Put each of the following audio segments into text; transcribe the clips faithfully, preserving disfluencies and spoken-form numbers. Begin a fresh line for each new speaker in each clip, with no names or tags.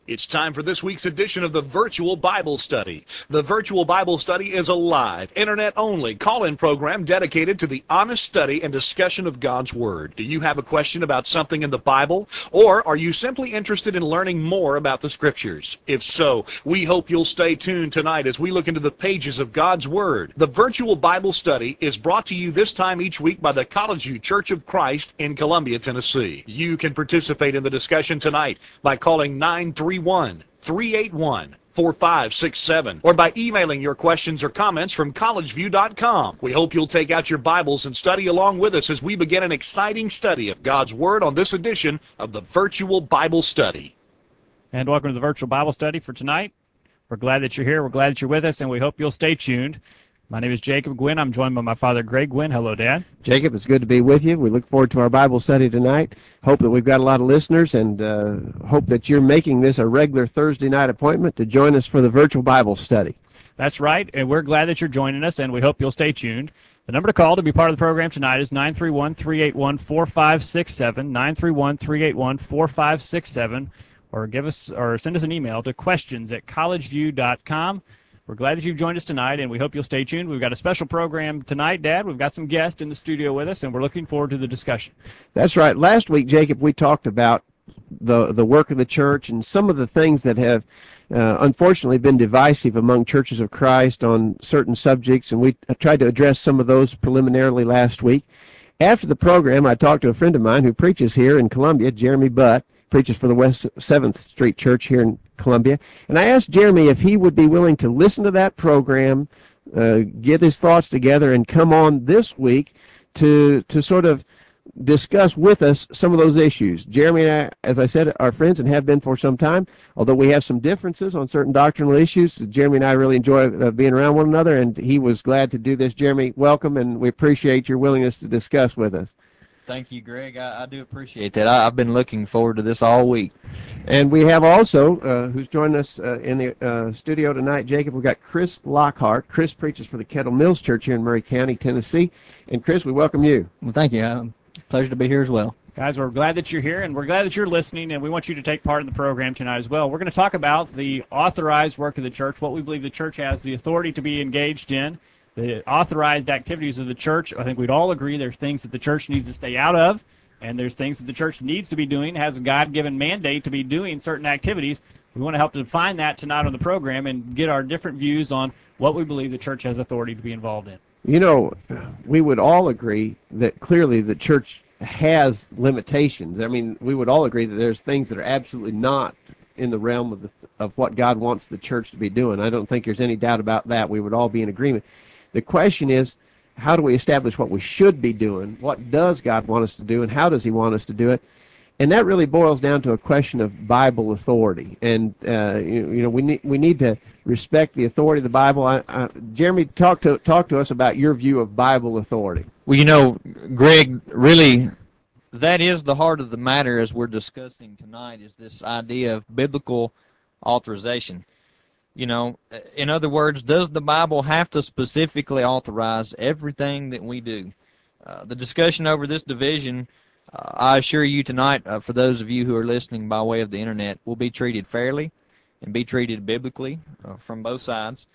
It's time for this week's edition of the Virtual Bible Study. The Virtual Bible Study is a live, internet-only call-in program dedicated to the honest study and discussion of God's Word. Do you have a question about something in the Bible? Or are you simply interested in learning more about the Scriptures? If so, we hope you'll stay tuned tonight as we look into the pages of God's Word. The Virtual Bible Study is brought to you this time each week by the College View Church of Christ in Columbia, Tennessee. You can participate in the discussion tonight by calling nine three one, three eight one, four five six seven or by emailing your questions or comments from college view dot com. We hope you'll take out your Bibles and study along with us as we begin an exciting study of God's Word on this edition of the Virtual Bible Study.
And welcome to the Virtual Bible Study for tonight. We're glad that you're here. We're glad that you're with us, and we hope you'll stay tuned. My name is Jacob Gwynn. I'm joined by my father, Greg Gwynn. Hello, Dad.
Jacob, it's good to be with you. We look forward to our Bible study tonight. Hope that we've got a lot of listeners, and uh, hope that you're making this a regular Thursday night appointment to join us for the Virtual Bible Study.
That's right, and we're glad that you're joining us, and we hope you'll stay tuned. The number to call to be part of the program tonight is nine three one, three eight one, four five six seven, nine three one, three eight one, four five six seven, or give us or send us an email to questions at college view dot com. We're glad that you've joined us tonight, and we hope you'll stay tuned. We've got a special program tonight, Dad. We've got some guests in the studio with us, and we're looking forward to the discussion.
That's right. Last week, Jacob, we talked about the the work of the church and some of the things that have uh, unfortunately been divisive among churches of Christ on certain subjects, and we tried to address some of those preliminarily last week. After the program, I talked to a friend of mine who preaches here in Columbia, Jeremy Butt, preaches for the West seventh Street Church here in Columbia, and I asked Jeremy if he would be willing to listen to that program, uh, get his thoughts together, and come on this week to to sort of discuss with us some of those issues. Jeremy and I, as I said, are friends and have been for some time, although we have some differences on certain doctrinal issues. Jeremy and I really enjoy uh, being around one another, and he was glad to do this. Jeremy, welcome, and we appreciate your willingness to discuss with us.
Thank you, Greg. I, I do appreciate that. I, I've been looking forward to this all week.
And we have also, uh, who's joined us uh, in the uh, studio tonight, Jacob, we've got Chris Lockhart. Chris preaches for the Kettle Mills Church here in Murray County, Tennessee. And Chris, we welcome you.
Well, thank you. Um, pleasure to be here as well.
Guys, we're glad that you're here, and we're glad that you're listening, and we want you to take part in the program tonight as well. We're going to talk about the authorized work of the church, what we believe the church has the authority to be engaged in, the authorized activities of the church. I think we'd all agree there's things that the church needs to stay out of, and there's things that the church needs to be doing, has a God-given mandate to be doing certain activities. We want to help to define that tonight on the program and get our different views on what we believe the church has authority to be involved in.
You know, we would all agree that clearly the church has limitations. I mean, we would all agree that there's things that are absolutely not in the realm of, the, of what God wants the church to be doing. I don't think there's any doubt about that. We would all be in agreement. The question is, how do we establish what we should be doing? What does God want us to do, and how does he want us to do it? And that really boils down to a question of Bible authority. And, uh, you, you know, we need, we need to respect the authority of the Bible. I, I, Jeremy, talk to, talk to us about your view of Bible authority.
Well, you know, Greg, really, that is the heart of the matter as we're discussing tonight, is this idea of biblical authorization. You know, in other words, does the Bible have to specifically authorize everything that we do? Uh, the discussion over this division, uh, I assure you tonight, uh, for those of you who are listening by way of the internet, will be treated fairly and be treated biblically uh, from both sides.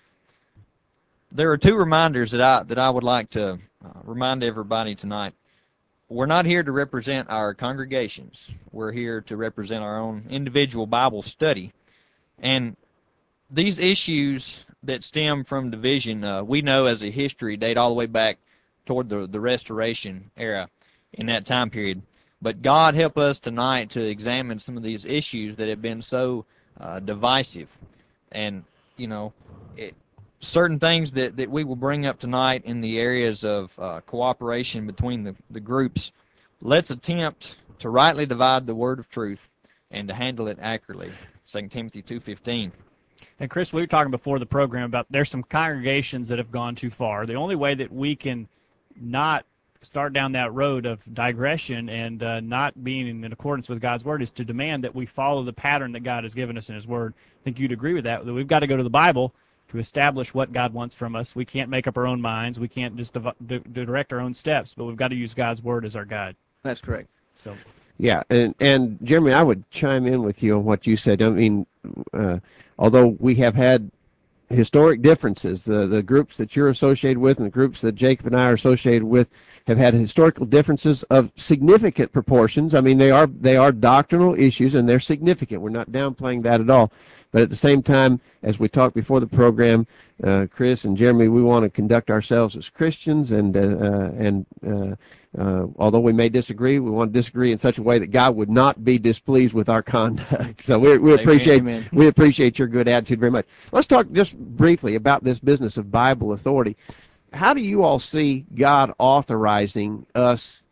There are two reminders that I that I would like to uh, remind everybody tonight. We're not here to represent our congregations. We're here to represent our own individual Bible study. And these issues that stem from division, uh, we know as a history date all the way back toward the, the Restoration era in that time period. But God help us tonight to examine some of these issues that have been so uh, divisive. And, you know, it, certain things that, that we will bring up tonight in the areas of uh, cooperation between the, the groups, let's attempt to rightly divide the word of truth and to handle it accurately. Second Timothy two fifteen.
And Chris, we were talking before the program about there's some congregations that have gone too far. The only way that we can not start down that road of digression and uh, not being in accordance with God's Word is to demand that we follow the pattern that God has given us in His Word. I think you'd agree with that, that we've got to go to the Bible to establish what God wants from us. We can't make up our own minds. We can't just div- di- direct our own steps, but we've got to use God's Word as our guide.
That's correct.
So,
Yeah, and and Jeremy, I would chime in with you on what you said. I mean, uh, although we have had historic differences, the the groups that you're associated with and the groups that Jacob and I are associated with have had historical differences of significant proportions. I mean, they are they are doctrinal issues and they're significant. We're not downplaying that at all. But at the same time, as we talked before the program, uh, Chris and Jeremy, we want to conduct ourselves as Christians, and uh, uh, and uh, uh, although we may disagree, we want to disagree in such a way that God would not be displeased with our conduct. So we, we appreciate
Amen.
we appreciate your good attitude very much. Let's talk just briefly about this business of Bible authority. How do you all see God authorizing us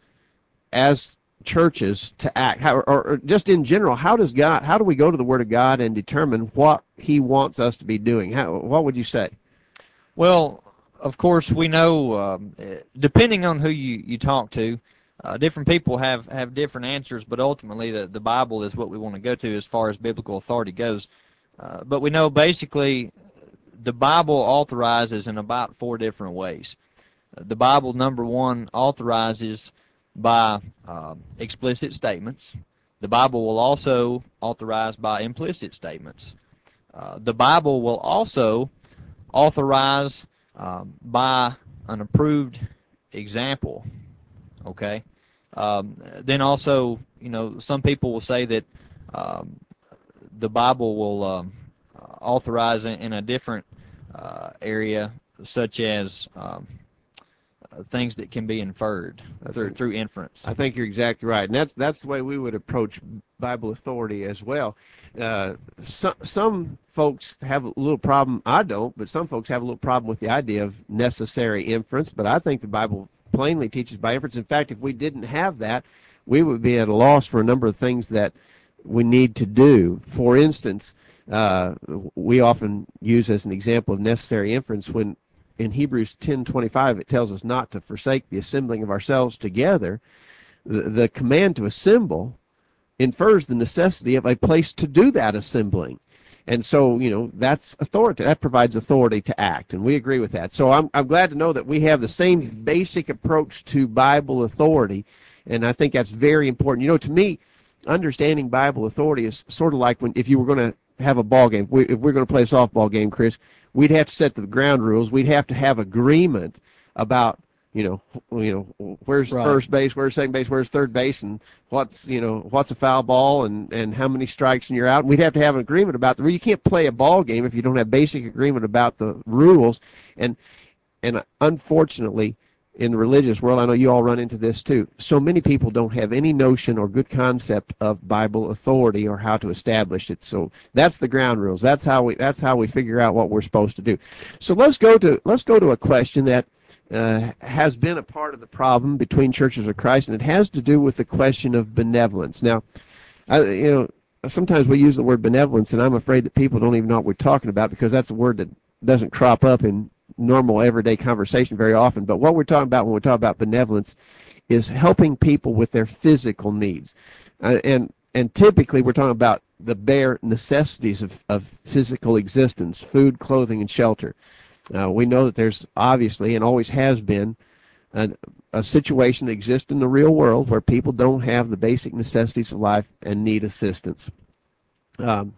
as churches to act, how, or, or just in general, how does God, how do we go to the Word of God and determine what He wants us to be doing? How, what would you say?
Well, of course, we know, um, depending on who you, you talk to, uh, different people have, have different answers, but ultimately the, the Bible is what we want to go to as far as biblical authority goes. Uh, but we know basically the Bible authorizes in about four different ways. The Bible, number one, authorizes by uh, explicit statements. The Bible will also authorize by implicit statements. Uh, the Bible will also authorize um, by an approved example. Okay. Um, then also, you know, some people will say that um, the Bible will um, authorize in, in a different uh, area, such as um, Uh, things that can be inferred through through inference.
I think you're exactly right, and that's that's the way we would approach Bible authority as well. Uh, some some folks have a little problem. I don't, but some folks have a little problem with the idea of necessary inference. But I think the Bible plainly teaches by inference. In fact, if we didn't have that, we would be at a loss for a number of things that we need to do. For instance, uh, we often use as an example of necessary inference when in Hebrews ten twenty-five, it tells us not to forsake the assembling of ourselves together. The, the command to assemble infers the necessity of a place to do that assembling. And so, you know, that's authority. That provides authority to act, and we agree with that. So I'm, I'm glad to know that we have the same basic approach to Bible authority, and I think that's very important. You know, to me, understanding Bible authority is sort of like when if you were going to have a ball game. If, we, if we're going to play a softball game, Chris, we'd have to set the ground rules. We'd have to have agreement about, you know, you know, where's
Right.
first base, where's second base, where's third base, and what's, you know, what's a foul ball, and, and how many strikes and you're out. And we'd have to have an agreement about the. You can't play a ball game if you don't have basic agreement about the rules. And and unfortunately, in the religious world, I know you all run into this too. So many people don't have any notion or good concept of Bible authority or how to establish it. So that's the ground rules. That's how we that's how we figure out what we're supposed to do. So let's go to let's go to a question that uh, has been a part of the problem between churches of Christ, and it has to do with the question of benevolence. Now, I, you know, sometimes we use the word benevolence, and I'm afraid that people don't even know what we're talking about because that's a word that doesn't crop up in normal everyday conversation very often. But what we're talking about when we talk about benevolence is helping people with their physical needs. Uh, and and typically we're talking about the bare necessities of, of physical existence, food, clothing, and shelter. Uh, we know that there's obviously and always has been a, a situation that exists in the real world where people don't have the basic necessities of life and need assistance. Um,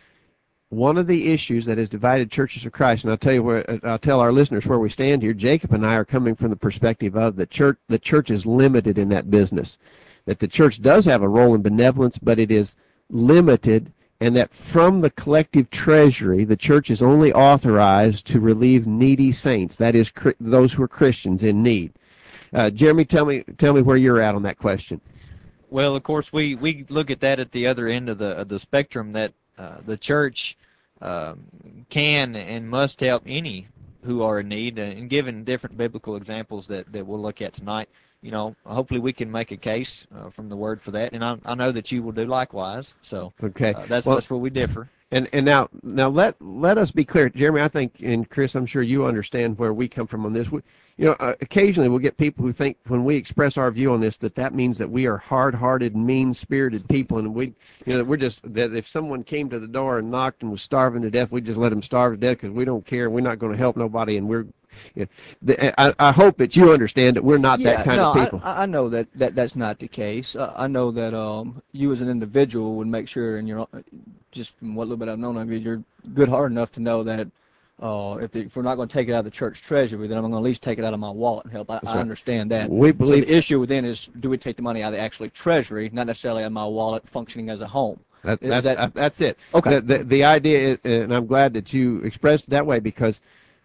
One of the issues that has divided churches of Christ, and I'll tell you where I'll tell our listeners where we stand here. Jacob and I are coming from the perspective of the church. The church is limited in that business. That the church does have a role in benevolence, but it is limited, and that from the collective treasury, the church is only authorized to relieve needy saints. That is, those who are Christians in need. Uh, Jeremy, tell me, tell me where you're at on that question.
Well, of course, we, we look at that at the other end of the of the spectrum, that uh, the church um, can and must help any who are in need, and given different biblical examples that, that we'll look at tonight, you know, hopefully we can make a case uh, from the Word for that, and I, I know that you will do likewise. So
okay,
uh, that's
well,
that's where we differ.
And and now now let let us be clear, Jeremy. I think, and Chris, I'm sure you understand where we come from on this. We, you know, uh, occasionally we'll get people who think when we express our view on this that that means that we are hard-hearted, mean-spirited people, and we, you know, that we're just that if someone came to the door and knocked and was starving to death, we'd just let them starve to death because we don't care. We're not going to help nobody, and we're You know, the, I, I hope that you understand that we're not
Yeah,
that kind
no,
of people.
I, I know that, that that's not the case. Uh, I know that um, you as an individual would make sure, and you're just from what little bit I've known of you, you're good hard enough to know that uh, if, the, if we're not going to take it out of the church treasury, then I'm going to at least take it out of my wallet and help. I, I
right.
understand that.
We
So
believe
the issue then is, do we take the money out of the actually treasury, not necessarily out of my wallet functioning as a home?
that,
Is
that's,
that
that, that's it.
okay?
The, the, the idea is, and I'm glad that you expressed it that way, because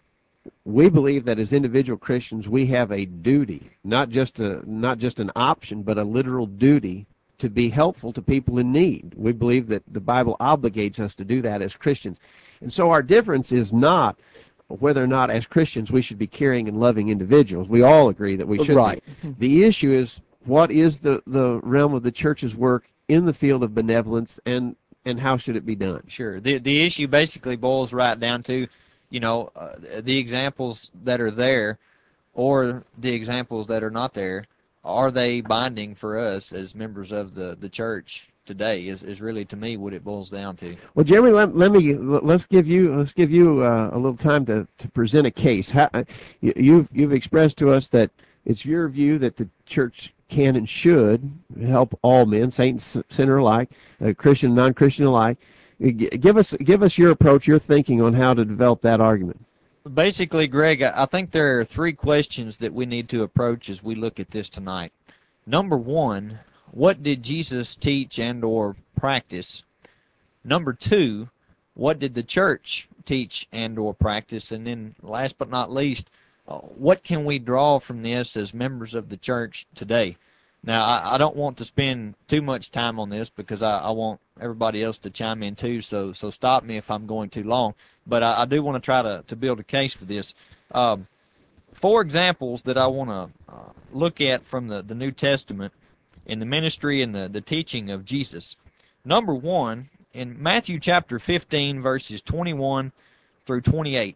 we believe that as individual Christians we have a duty, not just a not just an option, but a literal duty to be helpful to people in need. We believe that the Bible obligates us to do that as Christians. And so our difference is not whether or not as Christians we should be caring and loving individuals. We all agree that we should
Right.
be. The issue is, what is the, the realm of the church's work in the field of benevolence, and, and how should it be done?
Sure. The the issue basically boils right down to, you know, uh, the examples that are there, or the examples that are not there, are they binding for us as members of the, the church today? Is is really, to me, what it boils down to.
Well, Jeremy, let, let me let's give you let's give you uh, a little time to, to present a case. How, you, you've you've expressed to us that it's your view that the church can and should help all men, saint and sinner alike, uh, Christian and non-Christian alike. Give us give us your approach, your thinking on how to develop that argument.
Basically, Greg, I think there are three questions that we need to approach as we look at this tonight. Number one, what did Jesus teach and or practice? Number two, what did the church teach and or practice? And then last but not least, uh, what can we draw from this as members of the church today? Now, I, I don't want to spend too much time on this because I, I want everybody else to chime in too, so so stop me if I'm going too long. But I, I do want to try to, to build a case for this. Um, four examples that I want to uh, look at from the, the New Testament in the ministry and the, the teaching of Jesus. Number one, in Matthew chapter fifteen, verses twenty-one through twenty-eight.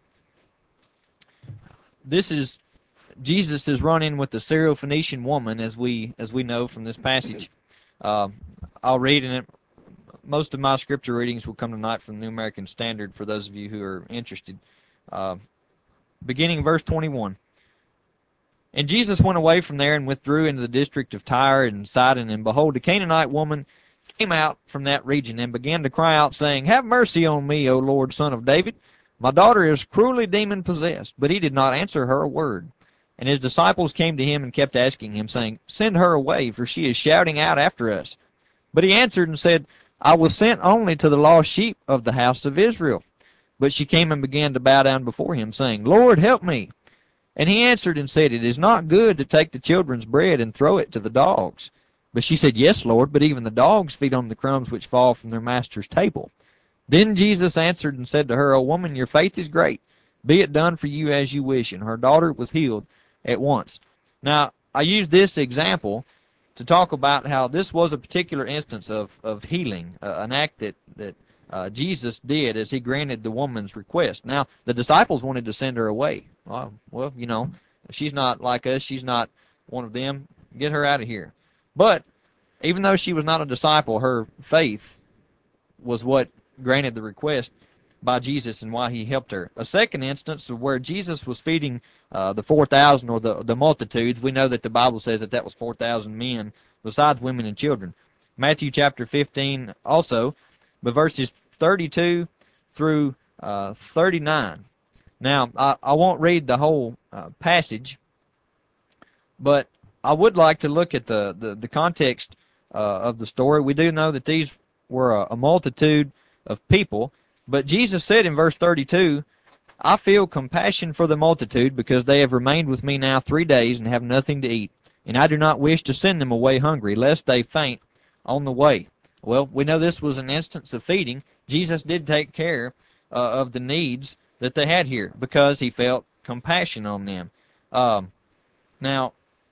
This is Jesus is running with the Syrophoenician woman, as we as we know from this passage. Uh, I'll read in it. Most of my scripture readings will come tonight from the New American Standard for those of you who are interested. Uh, beginning verse twenty-one. And Jesus went away from there and withdrew into the district of Tyre and Sidon, and behold, a Canaanite woman came out from that region and began to cry out, saying, Have mercy on me, O Lord, Son of David. My daughter is cruelly demon-possessed. But he did not answer her a word. And his disciples came to him and kept asking him, saying, Send her away, for she is shouting out after us. But he answered and said, I was sent only to the lost sheep of the house of Israel. But she came and began to bow down before him, saying, Lord, help me. And he answered and said, It is not good to take the children's bread and throw it to the dogs. But she said, Yes, Lord, but even the dogs feed on the crumbs which fall from their master's table. Then Jesus answered and said to her, O woman, your faith is great. Be it done for you as you wish. And her daughter was healed at once. Now, I use this example to talk about how this was a particular instance of, of healing, uh, an act that, that uh, Jesus did as he granted the woman's request. Now, the disciples wanted to send her away. Well, well, you know, she's not like us. She's not one of them. Get her out of here. But even though she was not a disciple, her faith was what granted the request by Jesus and why he helped her. A second instance of where Jesus was feeding uh, the four thousand or the, the multitudes. We know that the Bible says that that was four thousand men besides women and children. Matthew chapter fifteen also, but verses thirty-two through uh, thirty-nine. Now, I, I won't read the whole uh, passage, but I would like to look at the, the, the context uh, of the story. We do know that these were a, a multitude of people, but Jesus said in verse thirty-two, I feel compassion for the multitude because they have remained with me now three days and have nothing to eat, and I do not wish to send them away hungry, lest they faint on the way. Well, we know this was an instance of feeding. Jesus did take care uh, of the needs that they had here because he felt compassion on them. Um, now,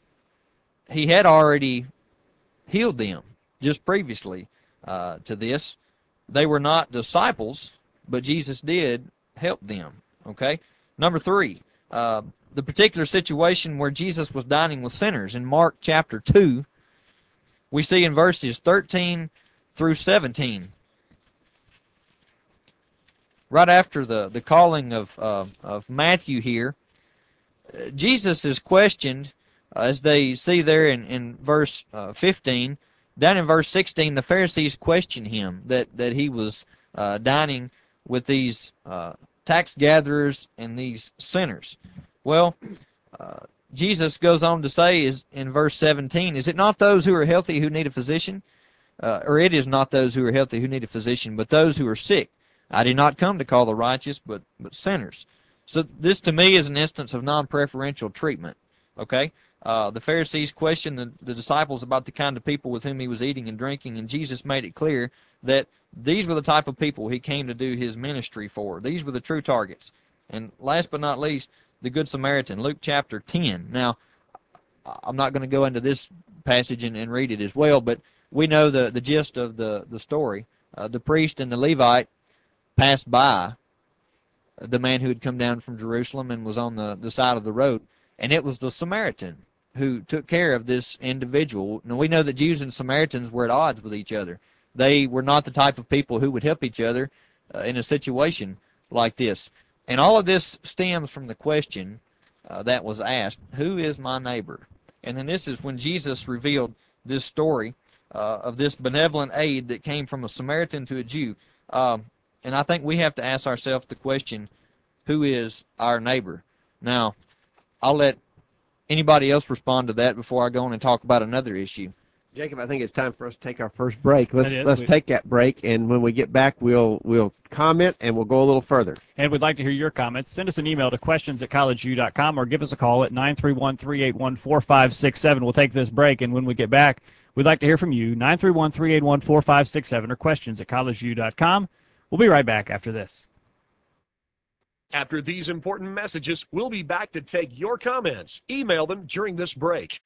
he had already healed them just previously uh, to this. They were not disciples, but Jesus did help them. Okay? Number three, uh, the particular situation where Jesus was dining with sinners. In Mark chapter two, we see in verses thirteen through seventeen, right after the, the calling of, uh, of Matthew here, uh, Jesus is questioned, uh, as they see there in, in verse uh, fifteen. Down in verse sixteen, the Pharisees question him that, that he was uh, dining with these uh, tax gatherers and these sinners. Well, uh, Jesus goes on to say is in verse seventeen, is it not those who are healthy who need a physician? Uh, or it is not those who are healthy who need a physician, but those who are sick. I did not come to call the righteous, but, but sinners. So this to me is an instance of non-preferential treatment. Okay? Uh, the Pharisees questioned the, the disciples about the kind of people with whom he was eating and drinking, and Jesus made it clear that these were the type of people he came to do his ministry for. These were the true targets. And last but not least, the Good Samaritan, Luke chapter ten. Now, I'm not going to go into this passage and, and read it as well, but we know the, the gist of the, the story. Uh, the priest and the Levite passed by the man who had come down from Jerusalem and was on the, the side of the road, and it was the Samaritan who took care of this individual. Now, we know that Jews and Samaritans were at odds with each other. They were not the type of people who would help each other uh, in a situation like this. And all of this stems from the question uh, that was asked, who is my neighbor? And then this is when Jesus revealed this story uh, of this benevolent aid that came from a Samaritan to a Jew. Um, and I think we have to ask ourselves the question, who is our neighbor? Now, I'll let anybody else respond to that before I go on and talk about another issue.
Jacob, I think it's time for us to take our first break. Let's
It is.
let's
We-
take that break, and when we get back, we'll we'll comment and we'll go a little further.
And we'd like to hear your comments. Send us an email to questions at college u dot com or give us a call at nine three one, three eight one, four five six seven. We'll take this break, and when we get back, we'd like to hear from you, nine three one, three eight one, four five six seven or questions at college u dot com. We'll be right back after this.
After these important messages, we'll be back to take your comments. Email them during this break.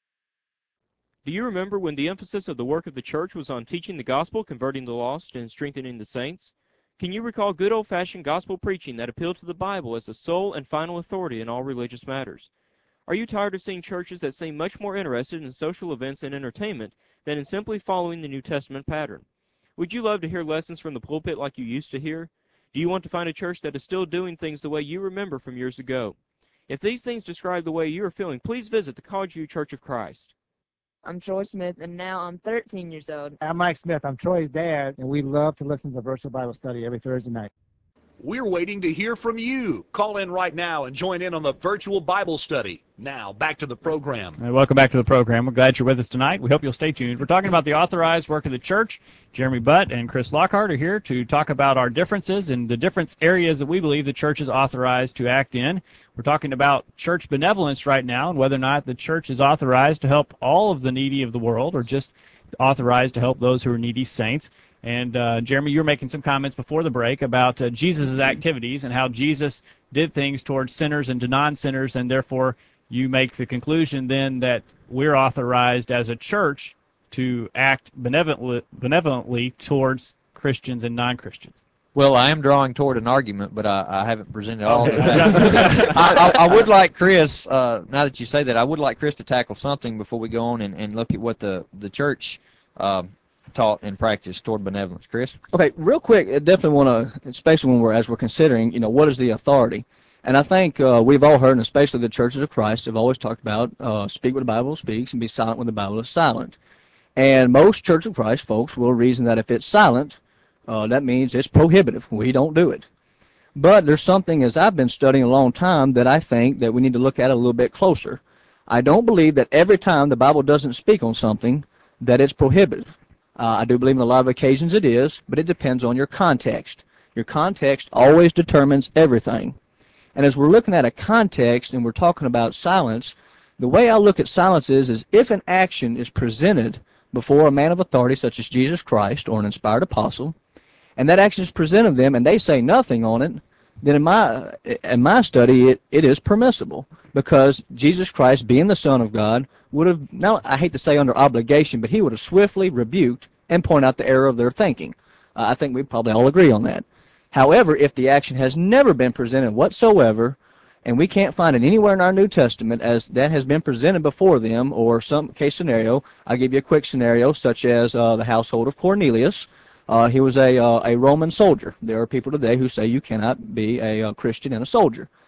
Do you remember when the emphasis of the work of the church was on teaching the gospel, converting the lost, and strengthening the saints? Can you recall good old-fashioned gospel preaching that appealed to the Bible as the sole and final authority in all religious matters? Are you tired of seeing churches that seem much more interested in social events and entertainment than in simply following the New Testament pattern? Would you love to hear lessons from the pulpit like you used to hear? Do you want to find a church that is still doing things the way you remember from years ago? If these things describe the way you are feeling, please visit the College View Church of Christ.
I'm Troy Smith, and now I'm thirteen years old.
I'm Mike Smith. I'm Troy's dad, and we love to listen to the virtual Bible study every Thursday night.
We're waiting to hear from you. Call in right now and join in on the virtual Bible study. Now, back to the program.
And welcome back to the program. We're glad you're with us tonight. We hope you'll stay tuned. We're talking about the authorized work of the church. Jeremy Butt and Chris Lockhart are here to talk about our differences and the different areas that we believe the church is authorized to act in. We're talking about church benevolence right now and whether or not the church is authorized to help all of the needy of the world or just authorized to help those who are needy saints. And uh, Jeremy, you were making some comments before the break about uh, Jesus' activities and how Jesus did things towards sinners and to non-sinners, and therefore you make the conclusion then that we're authorized as a church to act benevolently, benevolently towards Christians and non-Christians.
Well, I am drawing toward an argument, but I, I haven't presented all of that. I, I, I would like Chris, uh, now that you say that, I would like Chris to tackle something before we go on and, and look at what the, the church um, taught and practiced toward benevolence. Chris?
Okay, real quick, I definitely want to, especially when we're, as we're considering, you know, what is the authority? And I think uh, we've all heard, and especially the churches of Christ, have always talked about uh, speak what the Bible speaks and be silent when the Bible is silent. And most Church of Christ folks will reason that if it's silent, uh, that means it's prohibitive. We don't do it. But there's something, as I've been studying a long time, that I think that we need to look at a little bit closer. I don't believe that every time the Bible doesn't speak on something that it's prohibitive. Uh, I do believe in a lot of occasions it is, but it depends on your context. Your context always determines everything. And as we're looking at a context and we're talking about silence, the way I look at silence is, is if an action is presented before a man of authority such as Jesus Christ or an inspired apostle, and that action is presented to them and they say nothing on it, then in my in my study it, it is permissible, because Jesus Christ, being the Son of God, would have, now I hate to say under obligation, but he would have swiftly rebuked and pointed out the error of their thinking. Uh, I think we probably all agree on that. However, if the action has never been presented whatsoever, and we can't find it anywhere in our New Testament as that has been presented before them, or some case scenario, I'll give you a quick scenario, such as uh, the household of Cornelius. Uh, he was a, uh, a Roman soldier. There are people today who say you cannot be a, a Christian and a soldier.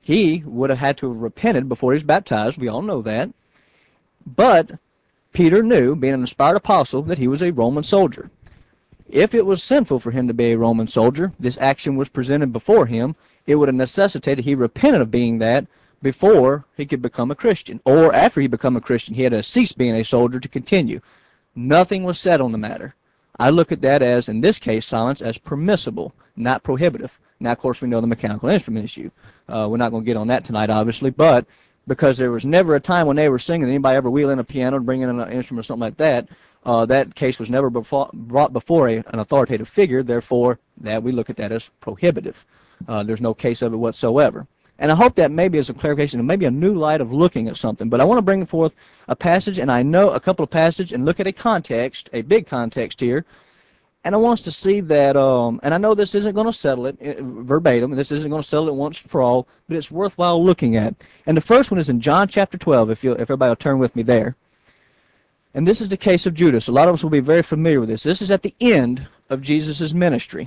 He would have had to have repented before he was baptized. We all know that. But Peter knew, being an inspired apostle, that he was a Roman soldier. If it was sinful for him to be a Roman soldier, this action was presented before him, it would have necessitated he repented of being that before he could become a Christian. Or after he become a Christian, he had to cease being a soldier to continue. Nothing was said on the matter. I look at that as, in this case, silence as permissible, not prohibitive. Now, of course, we know the mechanical instrument issue. Uh, we're not going to get on that tonight, obviously, but because there was never a time when they were singing, anybody ever wheel in a piano and bring in an instrument or something like that, uh, that case was never before, brought before a, an authoritative figure, therefore, that we look at that as prohibitive. Uh, there's no case of it whatsoever. And I hope that maybe is a clarification and maybe a new light of looking at something. But I want to bring forth a passage, and I know a couple of passages, and look at a context, a big context here. And I want us to see that, um, and I know this isn't going to settle it uh, verbatim, this isn't going to settle it once for all, but it's worthwhile looking at. And the first one is in John chapter twelve, if, you, if everybody will turn with me there. And this is the case of Judas. A lot of us will be very familiar with this. This is at the end of Jesus' ministry.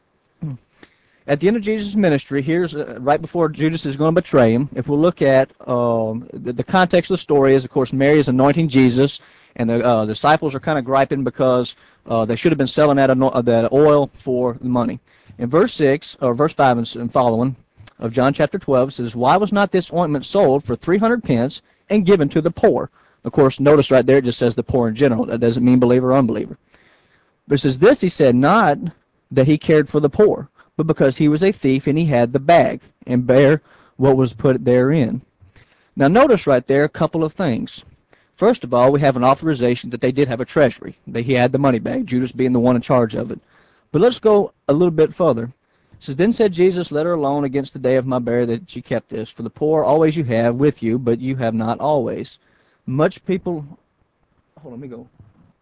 At the end of Jesus' ministry, here's uh, right before Judas is going to betray him. If we'll look at um, the, the context of the story is, of course, Mary is anointing Jesus, and the uh, disciples are kind of griping because uh, they should have been selling that, uh, that oil for money. In verse six, or verse five and, and following of John chapter twelve, it says, "Why was not this ointment sold for three hundred pence and given to the poor?" Of course, notice right there it just says the poor in general. That doesn't mean believer or unbeliever. But it says, "This he said, not that he cared for the poor, but because he was a thief and he had the bag and bare what was put therein." Now notice right there a couple of things. First of all, we have an authorization that they did have a treasury, that he had the money bag, Judas being the one in charge of it. But let's go a little bit further. It says, "Then said Jesus, let her alone against the day of my burial that she kept this. For the poor always you have with you, but you have not always." Much people, hold on, let me go.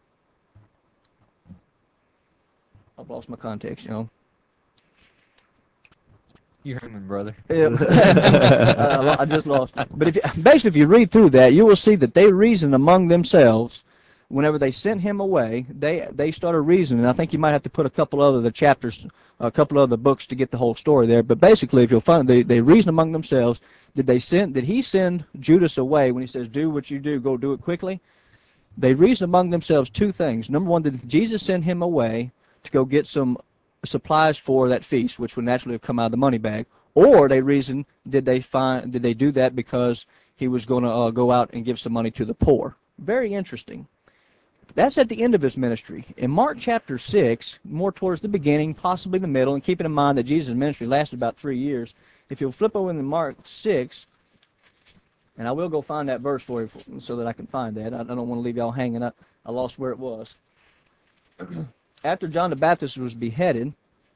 I've lost my context, you know.
You're human, brother.
I, I just lost it. But if you, basically, if you read through that, you will see that they reasoned among themselves. Whenever they sent him away, they they started reasoning. I think you might have to put a couple other the chapters, a couple other books to get the whole story there. But basically, if you'll find, they they reasoned among themselves. Did they send? Did he send Judas away when he says, "Do what you do, go do it quickly"? They reasoned among themselves two things. Number one, did Jesus send him away to go get some supplies for that feast, which would naturally have come out of the money bag? Or they reasoned, did they find? Did they do that because he was going to uh, go out and give some money to the poor? Very interesting. That's at the end of his ministry. In Mark chapter six, more towards the beginning, possibly the middle, and keeping in mind that Jesus' ministry lasted about three years, if you'll flip over into Mark six, and I will go find that verse for you so that I can find that. I, I don't want to leave y'all hanging. I, I lost where it was. After John the Baptist was beheaded,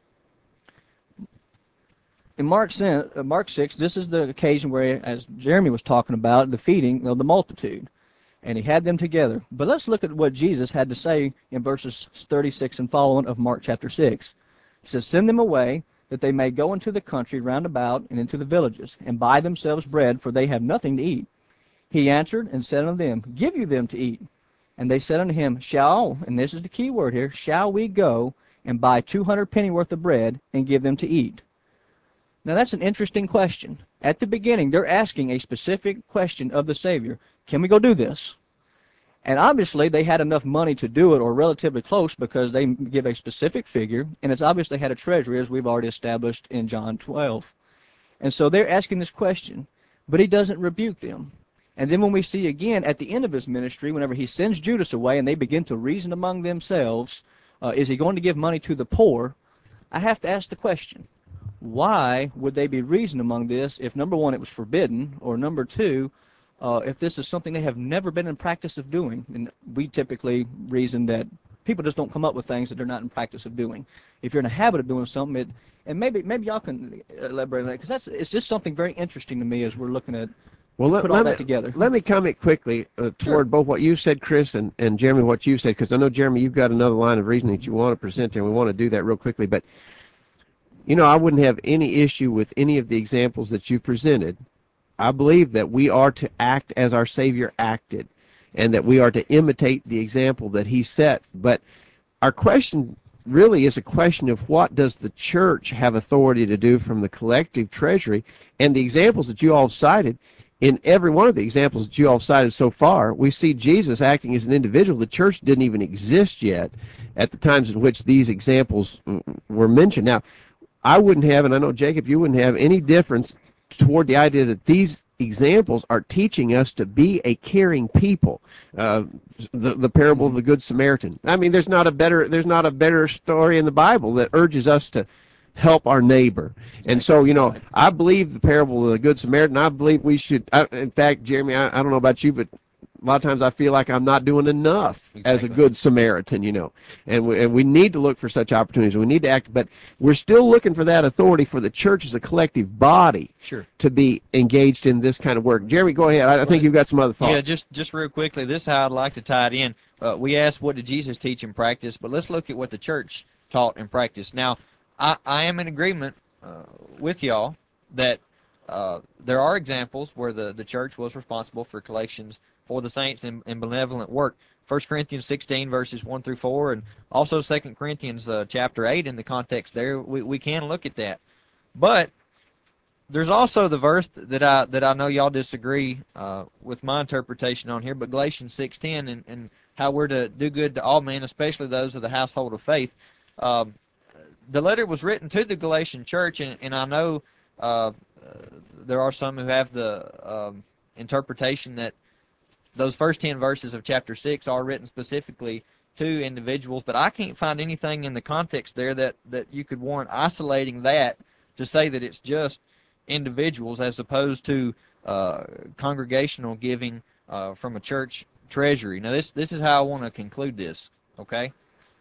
in Mark six, this is the occasion where, as Jeremy was talking about, the feeding of the multitude. And he had them together. But let's look at what Jesus had to say in verses thirty-six and following of Mark chapter six. He says, "Send them away, that they may go into the country round about and into the villages, and buy themselves bread, for they have nothing to eat." He answered and said unto them, "Give you them to eat." And they said unto him, "Shall," and this is the key word here, "shall we go and buy two hundred pennyworth of bread and give them to eat?" Now that's an interesting question. At the beginning, they're asking a specific question of the Savior. Can we go do this? And obviously, they had enough money to do it, or relatively close, because they give a specific figure, and it's obvious they had a treasury, as we've already established in John twelve. And so they're asking this question, but he doesn't rebuke them. And then when we see again at the end of his ministry, whenever he sends Judas away and they begin to reason among themselves, uh, is he going to give money to the poor? I have to ask the question, why would they be reasoning among this if, number one, it was forbidden, or number two, uh, if this is something they have never been in practice of doing? And we typically reason that people just don't come up with things that they're not in practice of doing. If you're in a habit of doing something, it, and maybe maybe y'all can elaborate on that, because that's it's just something very interesting to me as we're looking at
well, let,
put all
let
that
me,
together.
Let me comment quickly uh, toward
Sure.
both what you said, Chris, and, and Jeremy, what you said, because I know, Jeremy, you've got another line of reasoning that you want to present there, and we want to do that real quickly. But, you know, I wouldn't have any issue with any of the examples that you presented. I believe that we are to act as our Savior acted, and that we are to imitate the example that he set. But our question really is a question of what does the church have authority to do from the collective treasury, and the examples that you all cited, in every one of the examples that you all cited so far, we see Jesus acting as an individual. The church didn't even exist yet at the times in which these examples were mentioned. Now, I wouldn't have, and I know, Jacob, you wouldn't have any difference toward the idea that these examples are teaching us to be a caring people. Uh, the the parable of the Good Samaritan. I mean, there's not a better there's not a better story in the Bible that urges us to help our neighbor. And so, you know, I believe the parable of the Good Samaritan. I believe we should. I, in fact, Jeremy, I, I don't know about you, but a lot of times I feel like I'm not doing enough exactly. as a good Samaritan, you know. And we, and we need to look for such opportunities. We need to act, but we're still looking for that authority for the church as a collective body
sure.
to be engaged in this kind of work. Jeremy, go ahead. I, I think you've got some other thoughts.
Yeah, just, just real quickly, this is how I'd like to tie it in. Uh, we asked, what did Jesus teach and practice? But let's look at what the church taught and practiced. Now, I, I am in agreement uh, with y'all that uh, there are examples where the, the church was responsible for collections for the saints in, in benevolent work. First Corinthians sixteen, verses one through four, and also Second Corinthians uh, chapter eight in the context there, we, we can look at that. But there's also the verse that I that I know y'all disagree uh, with my interpretation on here, but Galatians six ten, and, and how we're to do good to all men, especially those of the household of faith. Um, the letter was written to the Galatian church, and, and I know uh, there are some who have the um, interpretation that those first ten verses of chapter six are written specifically to individuals, but I can't find anything in the context there that, that you could warrant isolating that to say that it's just individuals as opposed to uh, congregational giving uh, from a church treasury. Now, this, this is how I want to conclude this, okay?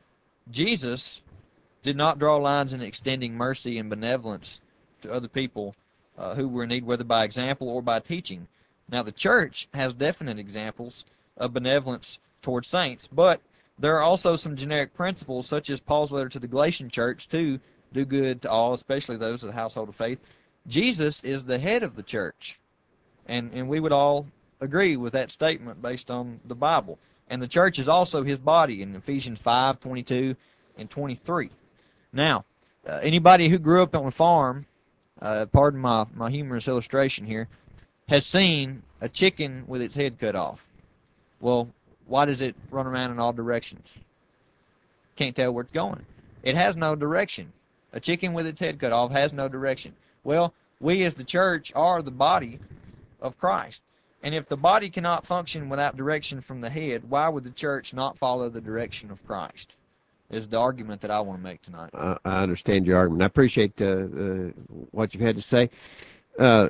Jesus did not draw lines in extending mercy and benevolence to other people uh, who were in need, whether by example or by teaching. Now, the church has definite examples of benevolence towards saints, but there are also some generic principles, such as Paul's letter to the Galatian church, to do good to all, especially those of the household of faith. Jesus is the head of the church, and, and we would all agree with that statement based on the Bible. And the church is also his body in Ephesians five, twenty-two, and twenty-three. Now, uh, anybody who grew up on a farm, uh, pardon my, my humorous illustration here, has seen a chicken with its head cut off. Well, why does it run around in all directions? Can't tell where it's going. It has no direction. A chicken with its head cut off has no direction. Well, we as the church are the body of Christ. And if the body cannot function without direction from the head, why would the church not follow the direction of Christ? Is the argument that I want to make tonight.
Uh, I understand your argument. I appreciate uh, uh, what you've had to say. Uh,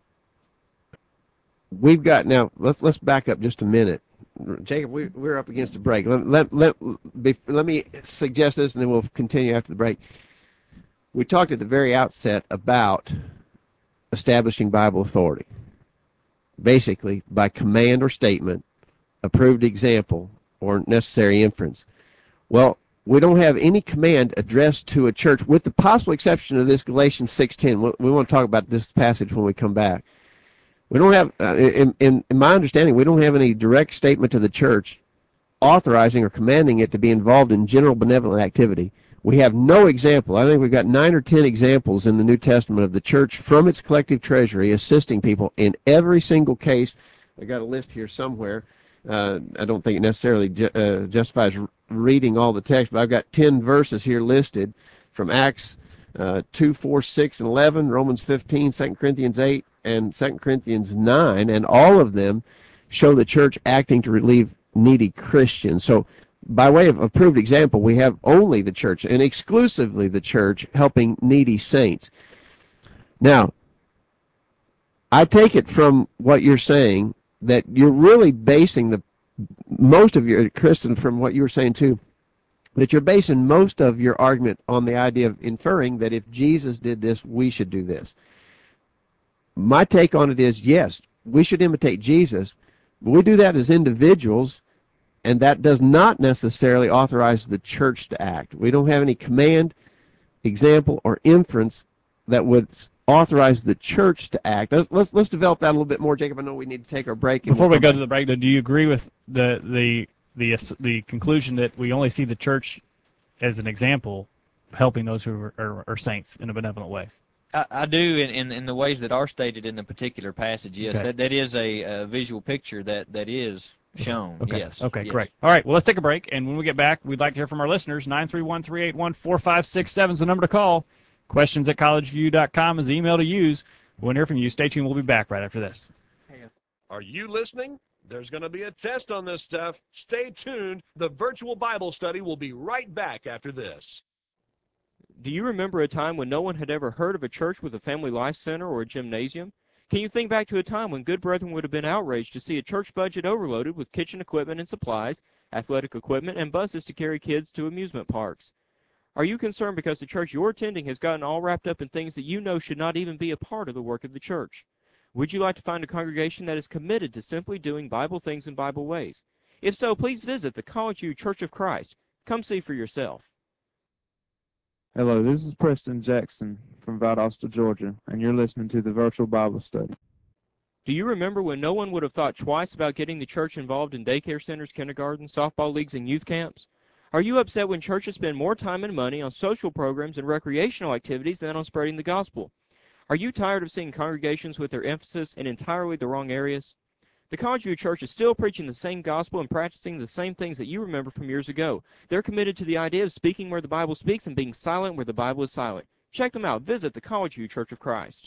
We've got now. Let's let's back up just a minute, Jacob. We we're up against a break. Let let let, be, let me suggest this, and then we'll continue after the break. We talked at the very outset about establishing Bible authority, basically by command or statement, approved example, or necessary inference. Well, we don't have any command addressed to a church, with the possible exception of this Galatians six ten. We, we want to talk about this passage when we come back. We don't have, uh, in, in, in my understanding, we don't have any direct statement to the church authorizing or commanding it to be involved in general benevolent activity. We have no example. I think we've got nine or ten examples in the New Testament of the church from its collective treasury assisting people in every single case. I got a list here somewhere. Uh, I don't think it necessarily ju uh, justifies reading all the text, but I've got ten verses here listed from Acts uh, two, four, six, and eleven, Romans fifteen, Second Corinthians eight, and Second Corinthians nine, and all of them show the church acting to relieve needy Christians. So by way of approved example, we have only the church, and exclusively the church, helping needy saints. Now, I take it from what you're saying that you're really basing the most of your, Kristen, from what you were saying too, that you're basing most of your argument on the idea of inferring that if Jesus did this, we should do this. My take on it is, yes, we should imitate Jesus, but we do that as individuals, and that does not necessarily authorize the church to act. We don't have any command, example, or inference that would authorize the church to act. Let's, let's, let's develop that a little bit more, Jacob. I know we need to take our break.
Before
we'll
we go
back.
to the break, though, do you agree with the, the, the, the conclusion that we only see the church as an example, helping those who are, are, are saints in a benevolent way.
I, I do in, in, in the ways that are stated in the particular passage, yes.
Okay.
That, that is a, a visual picture that, that is shown,
Okay.
yes.
Okay,
yes.
great. All right, well, let's take a break, and when we get back, we'd like to hear from our listeners. nine three one, three eight one, four five six seven is the number to call. Questions at college view dot com is the email to use. We want to hear from you. Stay tuned. We'll be back right after this.
Are you listening? There's going to be a test on this stuff. Stay tuned. The virtual Bible study will be right back after this.
Do you remember a time when no one had ever heard of a church with a family life center or a gymnasium? Can you think back to a time when good brethren would have been outraged to see a church budget overloaded with kitchen equipment and supplies, athletic equipment, and buses to carry kids to amusement parks? Are you concerned because the church you're attending has gotten all wrapped up in things that you know should not even be a part of the work of the church? Would you like to find a congregation that is committed to simply doing Bible things in Bible ways? If so, please visit the College View Church of Christ. Come see for yourself.
Hello, this is Preston Jackson from Valdosta, Georgia, and you're listening to the Virtual Bible Study.
Do you remember when no one would have thought twice about getting the church involved in daycare centers, kindergartens, softball leagues, and youth camps? Are you upset when churches spend more time and money on social programs and recreational activities than on spreading the gospel? Are you tired of seeing congregations with their emphasis in entirely the wrong areas? The College View Church is still preaching the same gospel and practicing the same things that you remember from years ago. They're committed to the idea of speaking where the Bible speaks and being silent where the Bible is silent. Check them out. Visit the College View Church of Christ.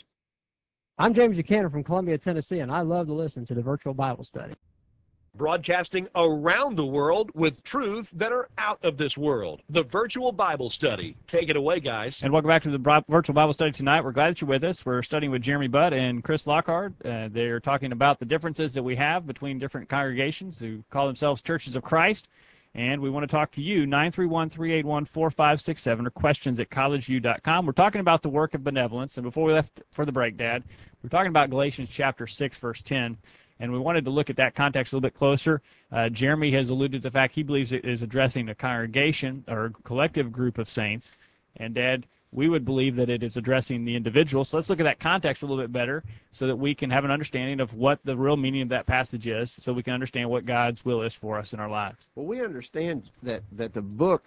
I'm James Buchanan from Columbia, Tennessee, and I love to listen to the virtual Bible study.
Broadcasting around the world with truths that are out of this world. The virtual Bible study. Take it away, guys.
And welcome back to the Bi- virtual Bible study tonight. We're glad that you're with us. We're studying with Jeremy Budd and Chris Lockhart. Uh, they're talking about the differences that we have between different congregations who call themselves Churches of Christ. And we want to talk to you, nine three one, three eight one, four five six seven, or questions at college view dot com. We're talking about the work of benevolence. And before we left for the break, Dad, we're talking about Galatians chapter six, verse ten. And we wanted to look at that context a little bit closer. Uh, Jeremy has alluded to the fact he believes it is addressing a congregation or a collective group of saints. And, Dad, we would believe that it is addressing the individual. So let's look at that context a little bit better so that we can have an understanding of what the real meaning of that passage is, so we can understand what God's will is for us in our lives.
Well, we understand that, that the book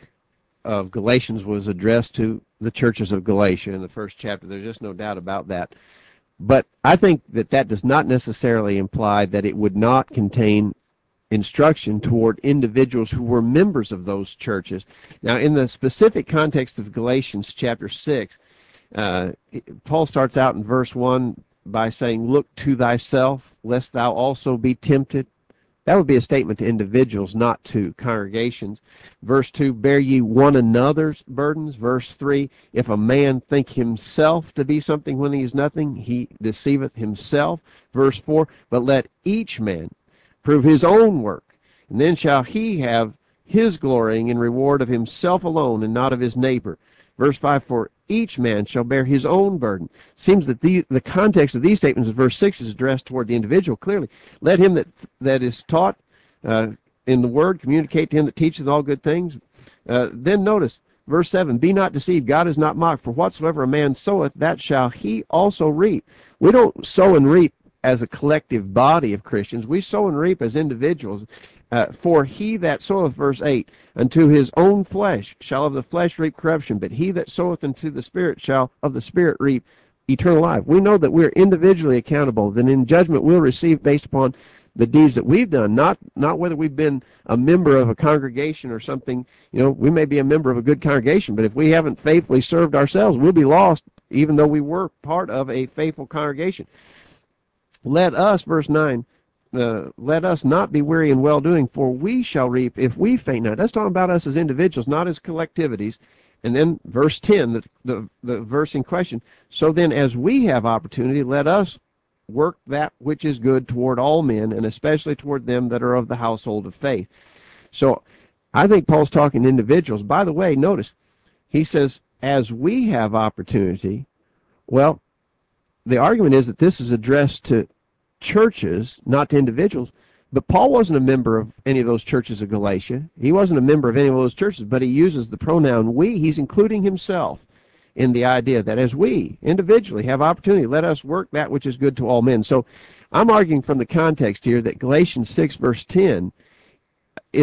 of Galatians was addressed to the churches of Galatia in the first chapter. There's just no doubt about that. But I think that that does not necessarily imply that it would not contain instruction toward individuals who were members of those churches. Now, in the specific context of Galatians chapter six, uh, Paul starts out in verse one by saying, "Look to thyself, lest thou also be tempted." That would be a statement to individuals, not to congregations. Verse two, "Bear ye one another's burdens." Verse three, "If a man think himself to be something when he is nothing, he deceiveth himself." Verse four, "But let each man prove his own work, and then shall he have his glorying in reward of himself alone and not of his neighbor." Verse five, "For each man shall bear his own burden." Seems that the the context of these statements in verse six is addressed toward the individual clearly. "Let him that that is taught uh, in the word communicate to him that teacheth all good things." Uh, then notice verse seven, "Be not deceived, God is not mocked, for whatsoever a man soweth, that shall he also reap." We don't sow and reap as a collective body of Christians. We sow and reap as individuals. Uh, "For he that soweth," verse eight, "unto his own flesh shall of the flesh reap corruption, but he that soweth unto the Spirit shall of the Spirit reap eternal life." We know that we're individually accountable, that in judgment we'll receive based upon the deeds that we've done, not not whether we've been a member of a congregation or something. You know, we may be a member of a good congregation, but if we haven't faithfully served ourselves, we'll be lost, even though we were part of a faithful congregation. "Let us," verse nine, Uh, "let us not be weary in well-doing, for we shall reap if we faint not." That's talking about us as individuals, not as collectivities. And then verse ten, the, the, the verse in question, "So then as we have opportunity, let us work that which is good toward all men, and especially toward them that are of the household of faith." So I think Paul's talking to individuals. By the way, notice, he says, "as we have opportunity." Well, the argument is that this is addressed to churches, not to individuals. But Paul wasn't a member of any of those churches of Galatia. He wasn't a member of any of those churches, but he uses the pronoun we. He's including himself in the idea that as we individually have opportunity, let us work that which is good to all men. So I'm arguing from the context here that Galatians six verse ten is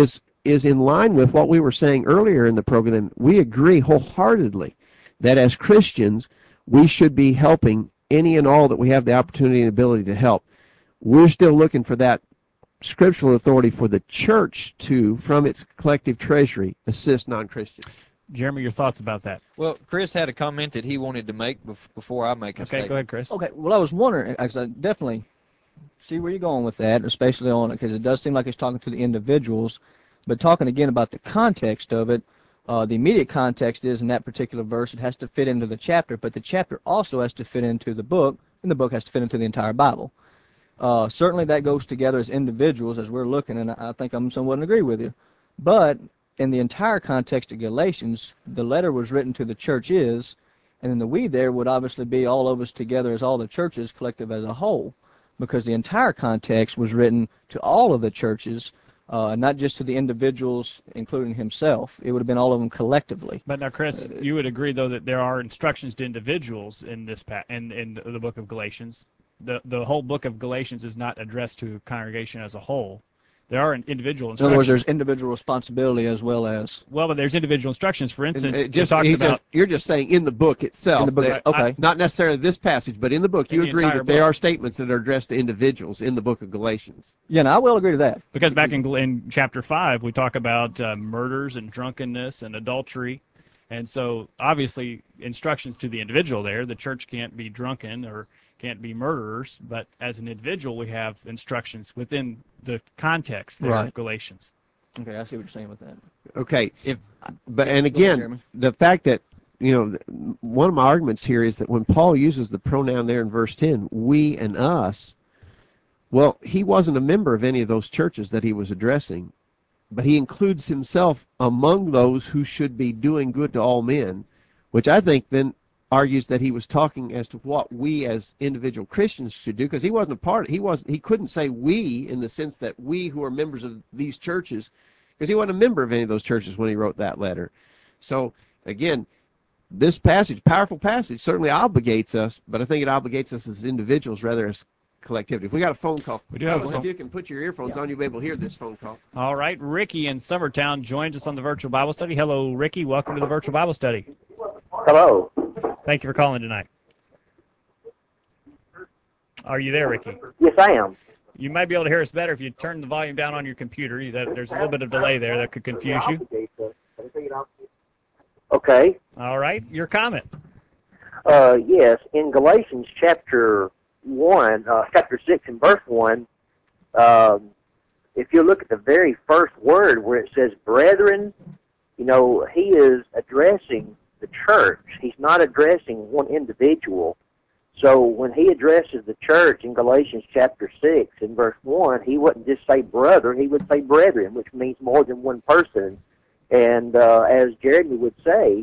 is in line with what we were saying earlier in the program. We agree wholeheartedly that as Christians, we should be helping any and all that we have the opportunity and ability to help. We're still looking for that scriptural authority for the church to, from its collective treasury, assist non-Christians.
Jeremy, your thoughts about that?
Well, Chris had a comment that he wanted to make bef- before I make a
Okay,
statement.
go ahead, Chris.
Okay, well, I was wondering, because I definitely see where you're going with that, especially on it, because it does seem like it's talking to the individuals. But talking again about the context of it, uh, the immediate context is in that particular verse, it has to fit into the chapter, but the chapter also has to fit into the book, and the book has to fit into the entire Bible. Uh, certainly that goes together as individuals as we're looking, and I think I'm somewhat in agree with you. But in the entire context of Galatians, the letter was written to the churches, and then the we there would obviously be all of us together as all the churches collective as a whole, because the entire context was written to all of the churches, uh, not just to the individuals, including himself. It would have been all of them collectively.
But now, Chris, you would agree, though, that there are instructions to individuals in this pa- in, in the book of Galatians. The, the whole book of Galatians is not addressed to a congregation as a whole. There are individual instructions.
In other words, there's individual responsibility as well as...
Well, but there's individual instructions. For instance,
it just,
it talks
he
about...
just, you're just saying in the book itself.
In the book,
that-
okay.
Not necessarily this passage, but in the book. You
In the
agree
entire
that there
book.
are statements that are addressed to individuals in the book of Galatians.
Yeah, and I will agree to that.
Because back in, in chapter five, we talk about uh, murders and drunkenness and adultery. And so, obviously, instructions to the individual there. The church can't be drunken or can't be murderers, but as an individual, we have instructions within the context there
Right.
of Galatians.
Okay, I see what you're saying with that.
Okay.
If
But and
Go ahead,
again,
Jeremy.
the fact that, you know, th- one of my arguments here is that when Paul uses the pronoun there in verse ten, we and us, well, he wasn't a member of any of those churches that he was addressing, but he includes himself among those who should be doing good to all men, which I think then argues that he was talking as to what we as individual Christians should do, because he wasn't a part, he was he couldn't say we in the sense that we who are members of these churches, because he wasn't a member of any of those churches when he wrote that letter. So again, this passage, powerful passage, certainly obligates us, but I think it obligates us as individuals rather as collectivity. If we got a phone call,
We do have a
fellas,
phone.
if you can put your earphones on, you'll be able to hear this phone call.
All right, Ricky in Summertown joins us on the virtual Bible study. Hello, Ricky. Welcome to the virtual Bible study.
Hello.
Thank you for calling tonight. Are you there, Ricky?
Yes, I am.
You might be able to hear us better if you turn the volume down on your computer. You- that- There's a little bit of delay there that could confuse you.
Okay.
All right, your comment.
Uh, yes, in Galatians chapter one, uh, chapter six and verse one, um, if you look at the very first word where it says brethren, you know, he is addressing the church. He's not addressing one individual. So when he addresses the church in Galatians chapter six and verse one, he wouldn't just say brother, he would say brethren, which means more than one person. And uh, as Jeremy would say,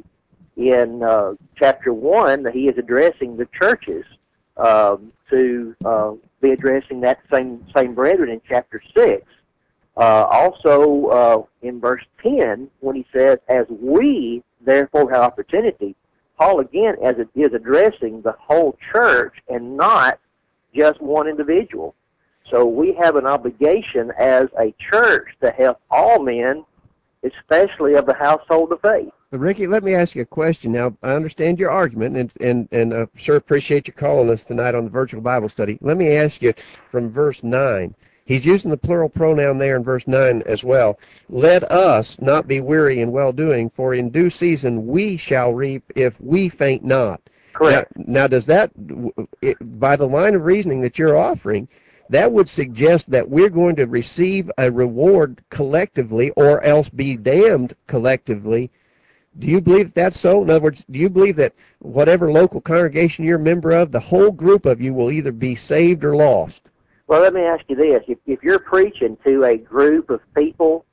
in uh, chapter one, he is addressing the churches um, to uh, be addressing that same same brethren in chapter six. Uh, also, uh, in verse ten, when he says, as we therefore have opportunity, Paul again as it is addressing the whole church and not just one individual. So we have an obligation as a church to help all men, especially of the household of faith.
But Ricky, let me ask you a question. Now, I understand your argument, and and and uh, sure appreciate you calling us tonight on the virtual Bible study. Let me ask you from verse nine. He's using the plural pronoun there in verse nine as well. Let us not be weary in well-doing, for in due season we shall reap if we faint not.
Correct.
Now, now does that, it, by the line of reasoning that you're offering, that would suggest that we're going to receive a reward collectively or else be damned collectively. Do you believe that that's so? In other words, do you believe that whatever local congregation you're a member of, the whole group of you will either be saved or lost?
Well, let me ask you this. If, if you're preaching to a group of people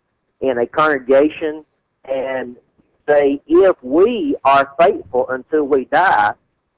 in a congregation and say, if we are faithful until we die,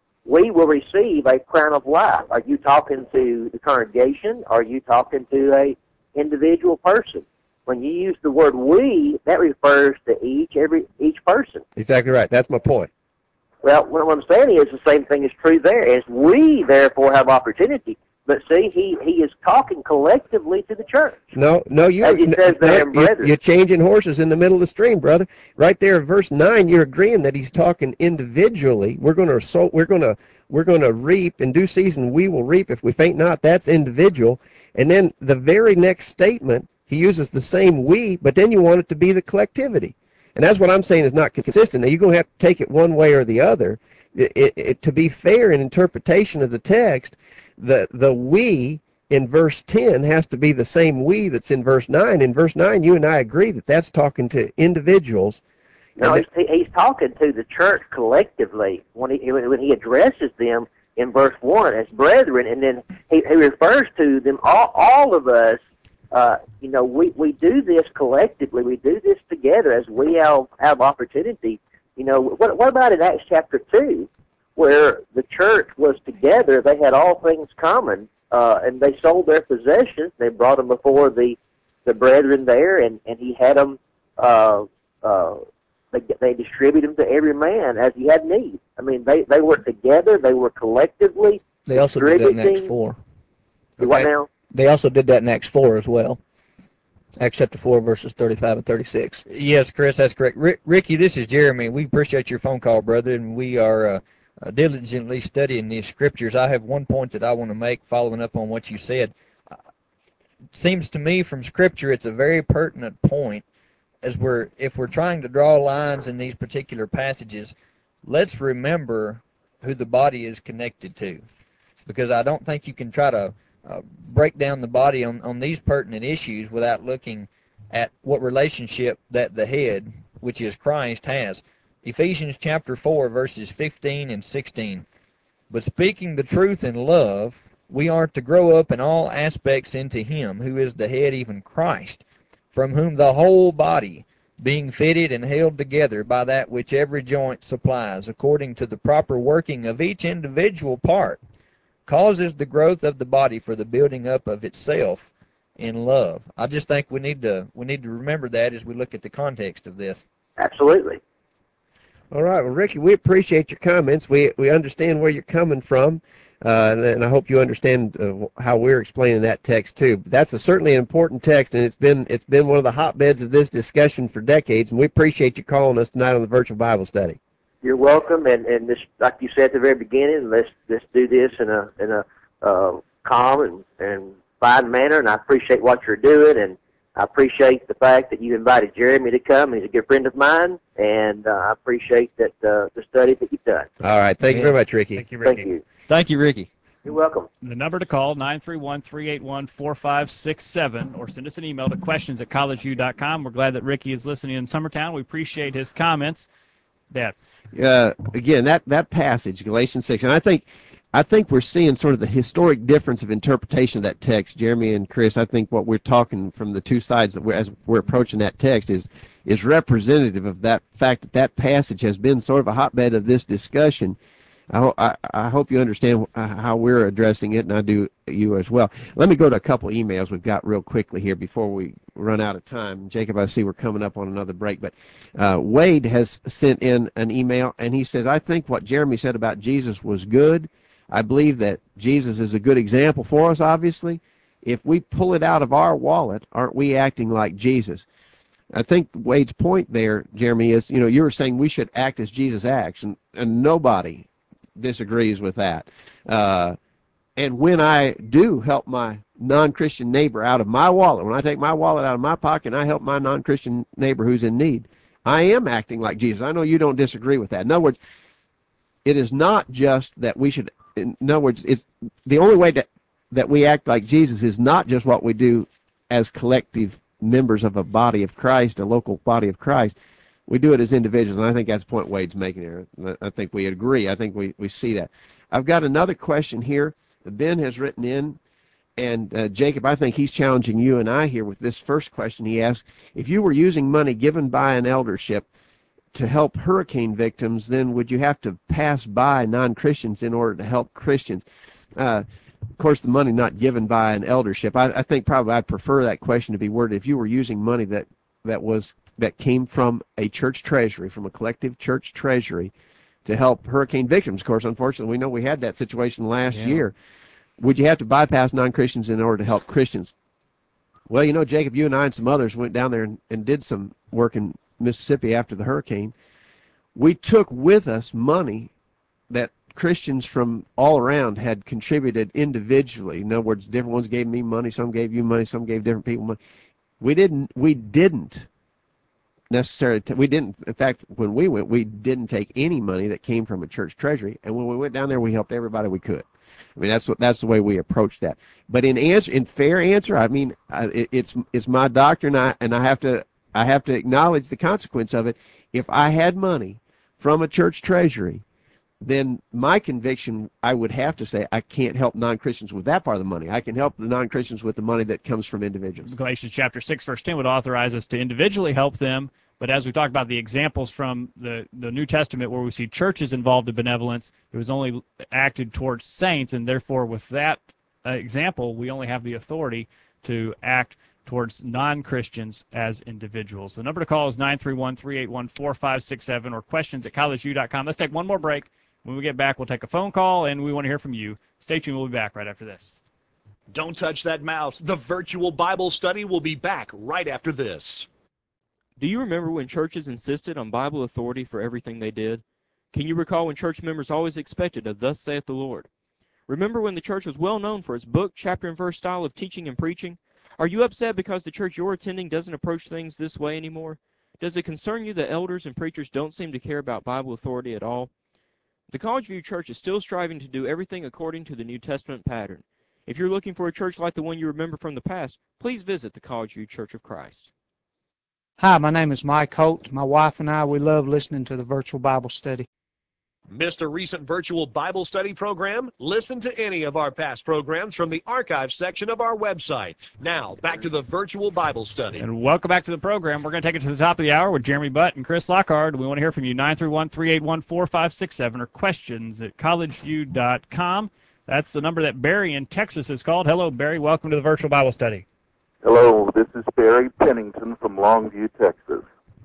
we will receive a crown of life. Are you talking to the congregation? Are you talking to a individual person? When you use the word we, that refers to each every each person.
Exactly right. That's my point.
Well, what I'm saying is the same thing is true there. As we, therefore, have opportunity, But see, he, he is talking collectively to the church.
No, no, you,
As he says
no,
there in
you,
Brethren.
you're changing horses in the middle of the stream, brother. Right there, in verse nine, you're agreeing that he's talking individually. We're going to so we're going to we're going to reap in due season. We will reap if we faint not. That's individual. And then the very next statement, he uses the same we, but then you want it to be the collectivity. And that's what I'm saying is not consistent. Now, you're going to have to take it one way or the other. It, it, it, to be fair in interpretation of the text, the the we in verse ten has to be the same we that's in verse nine. In verse nine, you and I agree that that's talking to individuals.
No, he's, he's talking to the church collectively when he when he addresses them in verse one as brethren, and then he, he refers to them, all, all of us. Uh, you know, we, we do this collectively. We do this together as we have, have opportunity. You know, what, what about in Acts chapter two, where the church was together, they had all things common, uh, and they sold their possessions, they brought them before the, the brethren there, and, and he had them, uh, uh, they, they distributed them to every man as he had need. I mean, they, they were together, they were collectively
They also did that in Acts four.
What now?
They also did that in Acts four as well. Acts chapter four, verses thirty-five and thirty-six.
Yes, Chris, that's correct. Rick, Ricky, this is Jeremy. We appreciate your phone call, brother, and we are uh, uh, diligently studying these scriptures. I have one point that I want to make following up on what you said. Uh, seems to me from Scripture it's a very pertinent point as we're, if we're trying to draw lines in these particular passages, let's remember who the body is connected to, because I don't think you can try to Uh, break down the body on, on these pertinent issues without looking at what relationship that the head, which is Christ, has. Ephesians chapter four, verses fifteen and sixteen. But speaking the truth in love, we are to grow up in all aspects into him, who is the head, even Christ, from whom the whole body, being fitted and held together by that which every joint supplies, according to the proper working of each individual part, causes the growth of the body for the building up of itself in love. I just think we need to we need to remember that as we look at the context of this.
Absolutely.
All right, well, Ricky, we appreciate your comments. We we understand where you're coming from, uh, and, and I hope you understand uh, how we're explaining that text too. That's a, certainly an important text, and it's been it's been one of the hotbeds of this discussion for decades. And we appreciate you calling us tonight on the Virtual Bible Study.
You're welcome, and, and this, like you said at the very beginning, let's let's do this in a in a uh, calm and, and fine manner. And I appreciate what you're doing, and I appreciate the fact that you invited Jeremy to come. He's a good friend of mine, and uh, I appreciate that uh, the study that you've done.
All right, thank yeah. you very much, Ricky.
Thank you, Ricky.
Thank you.
Thank you, Ricky.
You're welcome.
The number to call, nine three one, three eight one, four five six seven, or send us an email to questions at college view dot com. We're glad that Ricky is listening in Summertown. We appreciate his comments. Dad.
Uh, again, that, that passage, Galatians six, and I think I think we're seeing sort of the historic difference of interpretation of that text. Jeremy and Chris, I think what we're talking from the two sides that we're, as we're approaching that text is is representative of that fact that that passage has been sort of a hotbed of this discussion. I, ho I, I hope you understand how we're addressing it, and I do you as well. Let me go to a couple emails we've got real quickly here before we run out of time. Jacob, I see we're coming up on another break, but uh, Wade has sent in an email, and he says, I think what Jeremy said about Jesus was good. I believe that Jesus is a good example for us, obviously. If we pull it out of our wallet, aren't we acting like Jesus? I think Wade's point there, Jeremy, is, you know, you were saying we should act as Jesus acts, and, and nobody disagrees with that. Uh, and when I do help my non-Christian neighbor out of my wallet, when I take my wallet out of my pocket and I help my non-Christian neighbor who's in need, I am acting like Jesus. I know you don't disagree with that. In other words, it is not just that we should, in other words, it's the only way that, that we act like Jesus is not just what we do as collective members of a body of Christ, a local body of Christ. We do it as individuals, and I think that's the point Wade's making here. I think we agree. I think we, we see that. I've got another question here. Ben has written in, and uh, Jacob, I think he's challenging you and I here with this first question. He asks, if you were using money given by an eldership to help hurricane victims, then would you have to pass by non-Christians in order to help Christians? Uh, of course, the money not given by an eldership. I, I think probably I'd prefer that question to be worded, if you were using money that, that was that came from a church treasury, from a collective church treasury, to help hurricane victims. Of course, unfortunately, we know we had that situation last
yeah.
year. would you have to bypass non-Christians in order to help Christians? Well, you know, Jacob, you and I and some others went down there and, and did some work in Mississippi after the hurricane. We took with us money that Christians from all around had contributed individually. In other words, different ones gave me money, some gave you money, some gave different people money. We didn't, we didn't necessarily, t- we didn't, in fact, when we went, we didn't take any money that came from a church treasury. And when we went down there, we helped everybody we could. I mean, that's what, that's the way we approached that. But in answer, in fair answer, I mean, I, it, it's, it's my doctrine, I, and I have to, I have to acknowledge the consequence of it. If I had money from a church treasury, then my conviction, I would have to say, I can't help non-Christians with that part of the money. I can help the non-Christians with the money that comes from individuals.
Galatians chapter six, verse ten would authorize us to individually help them, but as we talked about the examples from the, the New Testament where we see churches involved in benevolence, it was only acted towards saints, and therefore with that uh, example, we only have the authority to act towards non-Christians as individuals. The number to call is nine three one, three eight one, four five six seven or questions at college u dot com. Let's take one more break. When we get back, we'll take a phone call, and we want to hear from you. Stay tuned. We'll be back right after this.
Don't touch that mouse. The virtual Bible study will be back right after this.
Do you remember when churches insisted on Bible authority for everything they did? Can you recall when church members always expected a "Thus saith the Lord"? Remember when the church was well known for its book, chapter, and verse style of teaching and preaching? Are you upset because the church you're attending doesn't approach things this way anymore? Does it concern you that elders and preachers don't seem to care about Bible authority at all? The College View Church is still striving to do everything according to the New Testament pattern. If you're looking for a church like the one you remember from the past, please visit the College View Church of Christ.
Hi, my name is Mike Holt. My wife and I, we love listening to the virtual Bible study.
Missed a recent virtual Bible study program? Listen to any of our past programs from the archive section of our website. Now, back to the virtual Bible study.
And welcome back to the program. We're going to take it to the top of the hour with Jeremy Butt and Chris Lockhart. We want to hear from you, nine three one, three eight one, four five six seven or questions at college view dot com. That's the number that Barry in Texas has called. Hello, Barry. Welcome to the virtual Bible study.
Hello, this is Barry Pennington from Longview, Texas.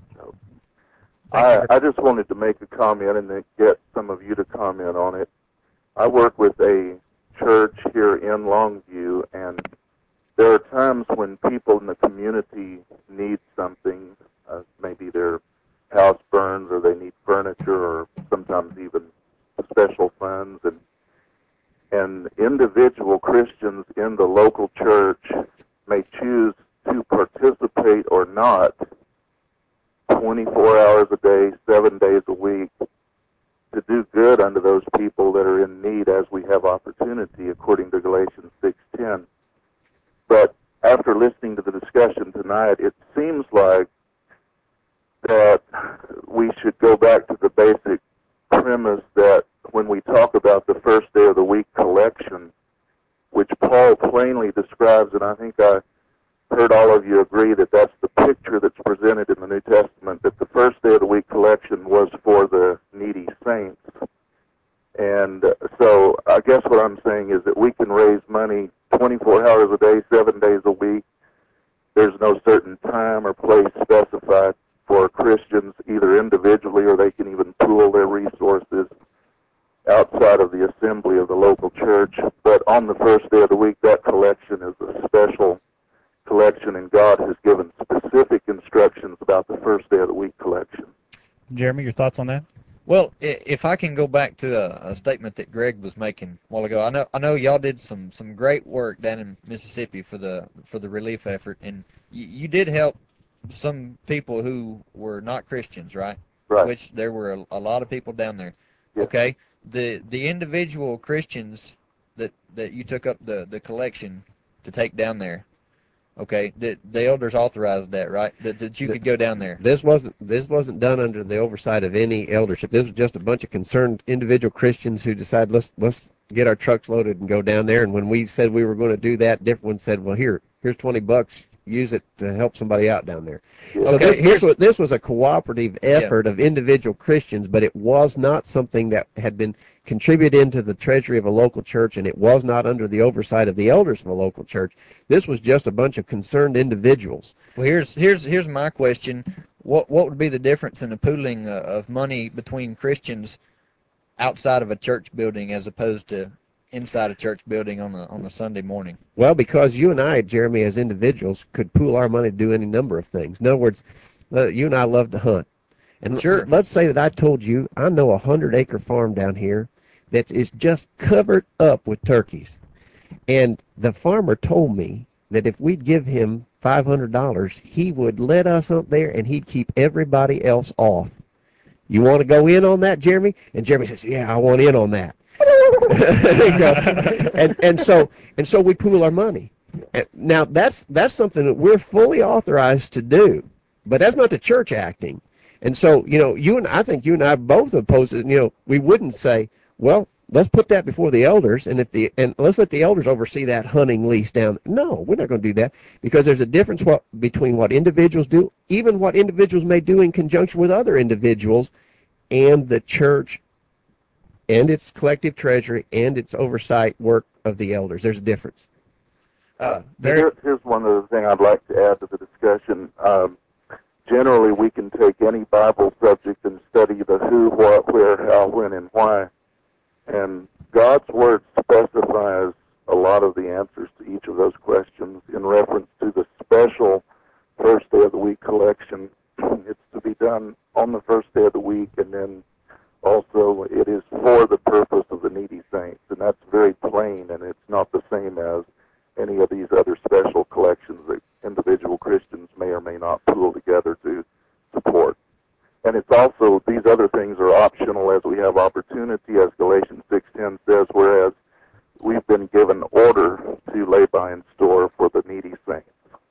I, I just wanted to make a comment and then get some of you to comment on it. I work with a church here in Longview, and there are times when people in the community need something. Uh, maybe their house burns or they need furniture or sometimes even special funds. And, and individual Christians in the local church may choose to participate or not twenty-four hours a day, seven days a week, to do good unto those people that are in need as we have opportunity, according to Galatians six ten. But after listening to the discussion tonight, it seems like that we should go back to the basic premise that when we talk about the first day of the week collection, which Paul plainly describes, and I think I heard all of you agree that that's the picture that's presented in the New Testament, that the first day of the week collection was for the needy saints. And so I guess what I'm saying is that we can raise money twenty-four hours a day, seven days a week. There's no certain time or place specified for Christians, either individually or they can even pool their resources outside of the assembly of the local church. But on the first day of the week, that collection is a special collection, and God has given specific instructions about the first day of the week collection.
Jeremy, your thoughts on that?
Well, if I can go back to a, a statement that Greg was making a while ago, I know I know y'all did some, some great work down in Mississippi for the for the relief effort, and you, you did help some people who were not Christians, right?
Right.
Which there were a, a lot of people down there.
Yes.
Okay. The the individual Christians that that you took up the the collection to take down there. Okay, the, the elders authorized that, right? That, that you could go down there.
This wasn't this wasn't done under the oversight of any eldership. This was just a bunch of concerned individual Christians who decided let's let's get our trucks loaded and go down there. And when we said we were going to do that, different ones said, well, here here's twenty bucks. Use it to help somebody out down there.
Yeah.
So
Okay,
this,
here's-
this, was, this was a cooperative effort of individual Christians, but it was not something that had been contributed into the treasury of a local church, and it was not under the oversight of the elders of a local church. This was just a bunch of concerned individuals.
Well, here's here's here's my question: What what would be the difference in the pooling uh, of money between Christians outside of a church building as opposed to inside a church building on a on a Sunday morning?
Well, because you and I, Jeremy, as individuals, could pool our money to do any number of things. In other words, uh, you and I love to hunt. And
Sure.
let's say that I told you I know a hundred-acre farm down here that is just covered up with turkeys. And the farmer told me that if we'd give him five hundred dollars, he would let us hunt there and he'd keep everybody else off. You want to go in on that, Jeremy? And Jeremy says, yeah, I want in on that. and and so and so we pool our money. And now that's that's something that we're fully authorized to do, but that's not the church acting. And so you know, you and I think you and I both oppose it. You know, we wouldn't say, well, let's put that before the elders, and if the and let's let the elders oversee that hunting lease down. No, we're not going to do that, because there's a difference what between what individuals do, even what individuals may do in conjunction with other individuals, and the church and its collective treasury and its oversight work of the elders. There's a difference. Uh,
Here, here's one other thing I'd like to add to the discussion. Um, generally, we can take any Bible subject and study the who, what, where, how, when, and why. And God's Word specifies a lot of the answers to each of those questions in reference to the special first day of the week collection. It's to be done on the first day of the week, and then also it is for the purpose of the needy saints. And that's very plain, and it's not the same as any of these other special collections that individual Christians may or may not pool together to support. And it's also, these other things are optional as we have opportunity, as Galatians six ten says, whereas we've been given order to lay by in store for the needy saints.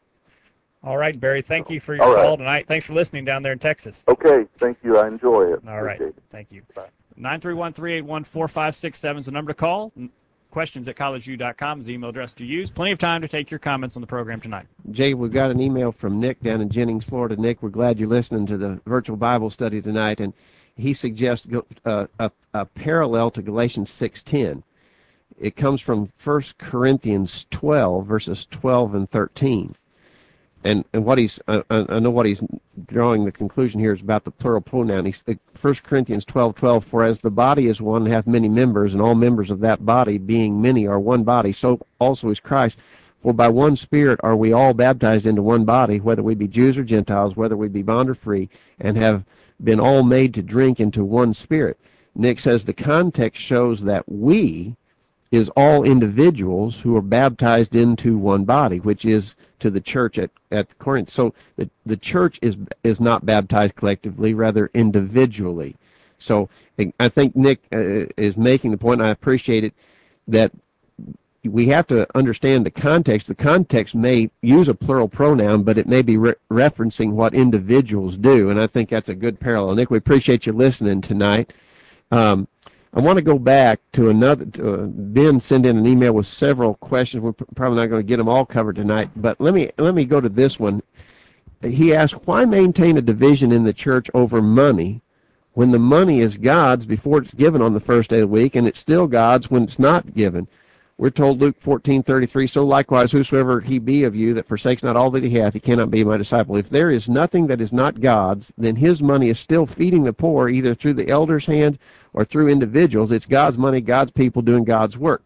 All right, Barry, thank you for your
All right.
call tonight. Thanks for listening down there in Texas.
Okay, thank you. I enjoy it.
All right,
Appreciate it.
thank you.
Bye.
nine three one, three eight one, four five six seven is the number to call. Questions at college u dot com is the email address to use. Plenty of time to take your comments on the program tonight.
Jay, we've got an email from Nick down in Jennings, Florida. Nick, we're glad you're listening to the virtual Bible study tonight, and he suggests uh, a, a parallel to Galatians six ten. It comes from First Corinthians twelve, verses twelve and thirteen. And and what he's, I, I know what he's drawing the conclusion here is about the plural pronoun. He's First Corinthians twelve twelve. For as the body is one and hath many members, and all members of that body, being many, are one body, so also is Christ. For by one Spirit are we all baptized into one body, whether we be Jews or Gentiles, whether we be bond or free, and have been all made to drink into one Spirit. Nick says the context shows that we is all individuals who are baptized into one body, which is to the church at, at Corinth. So the, the church is is not baptized collectively, rather individually. So I think Nick uh, is making the point, and I appreciate it, that we have to understand the context. The context may use a plural pronoun, but it may be re- referencing what individuals do, and I think that's a good parallel. Nick, we appreciate you listening tonight. Um, I want to go back to another, to, uh, Ben sent in an email with several questions. We're probably not going to get them all covered tonight, but let me let me go to this one. He asked, why maintain a division in the church over money when the money is God's before it's given on the first day of the week, and it's still God's when it's not given? We're told Luke fourteen thirty-three, so likewise whosoever he be of you that forsakes not all that he hath, he cannot be my disciple. If there is nothing that is not God's, then his money is still feeding the poor, either through the elder's hand or through individuals. It's God's money, God's people doing God's work.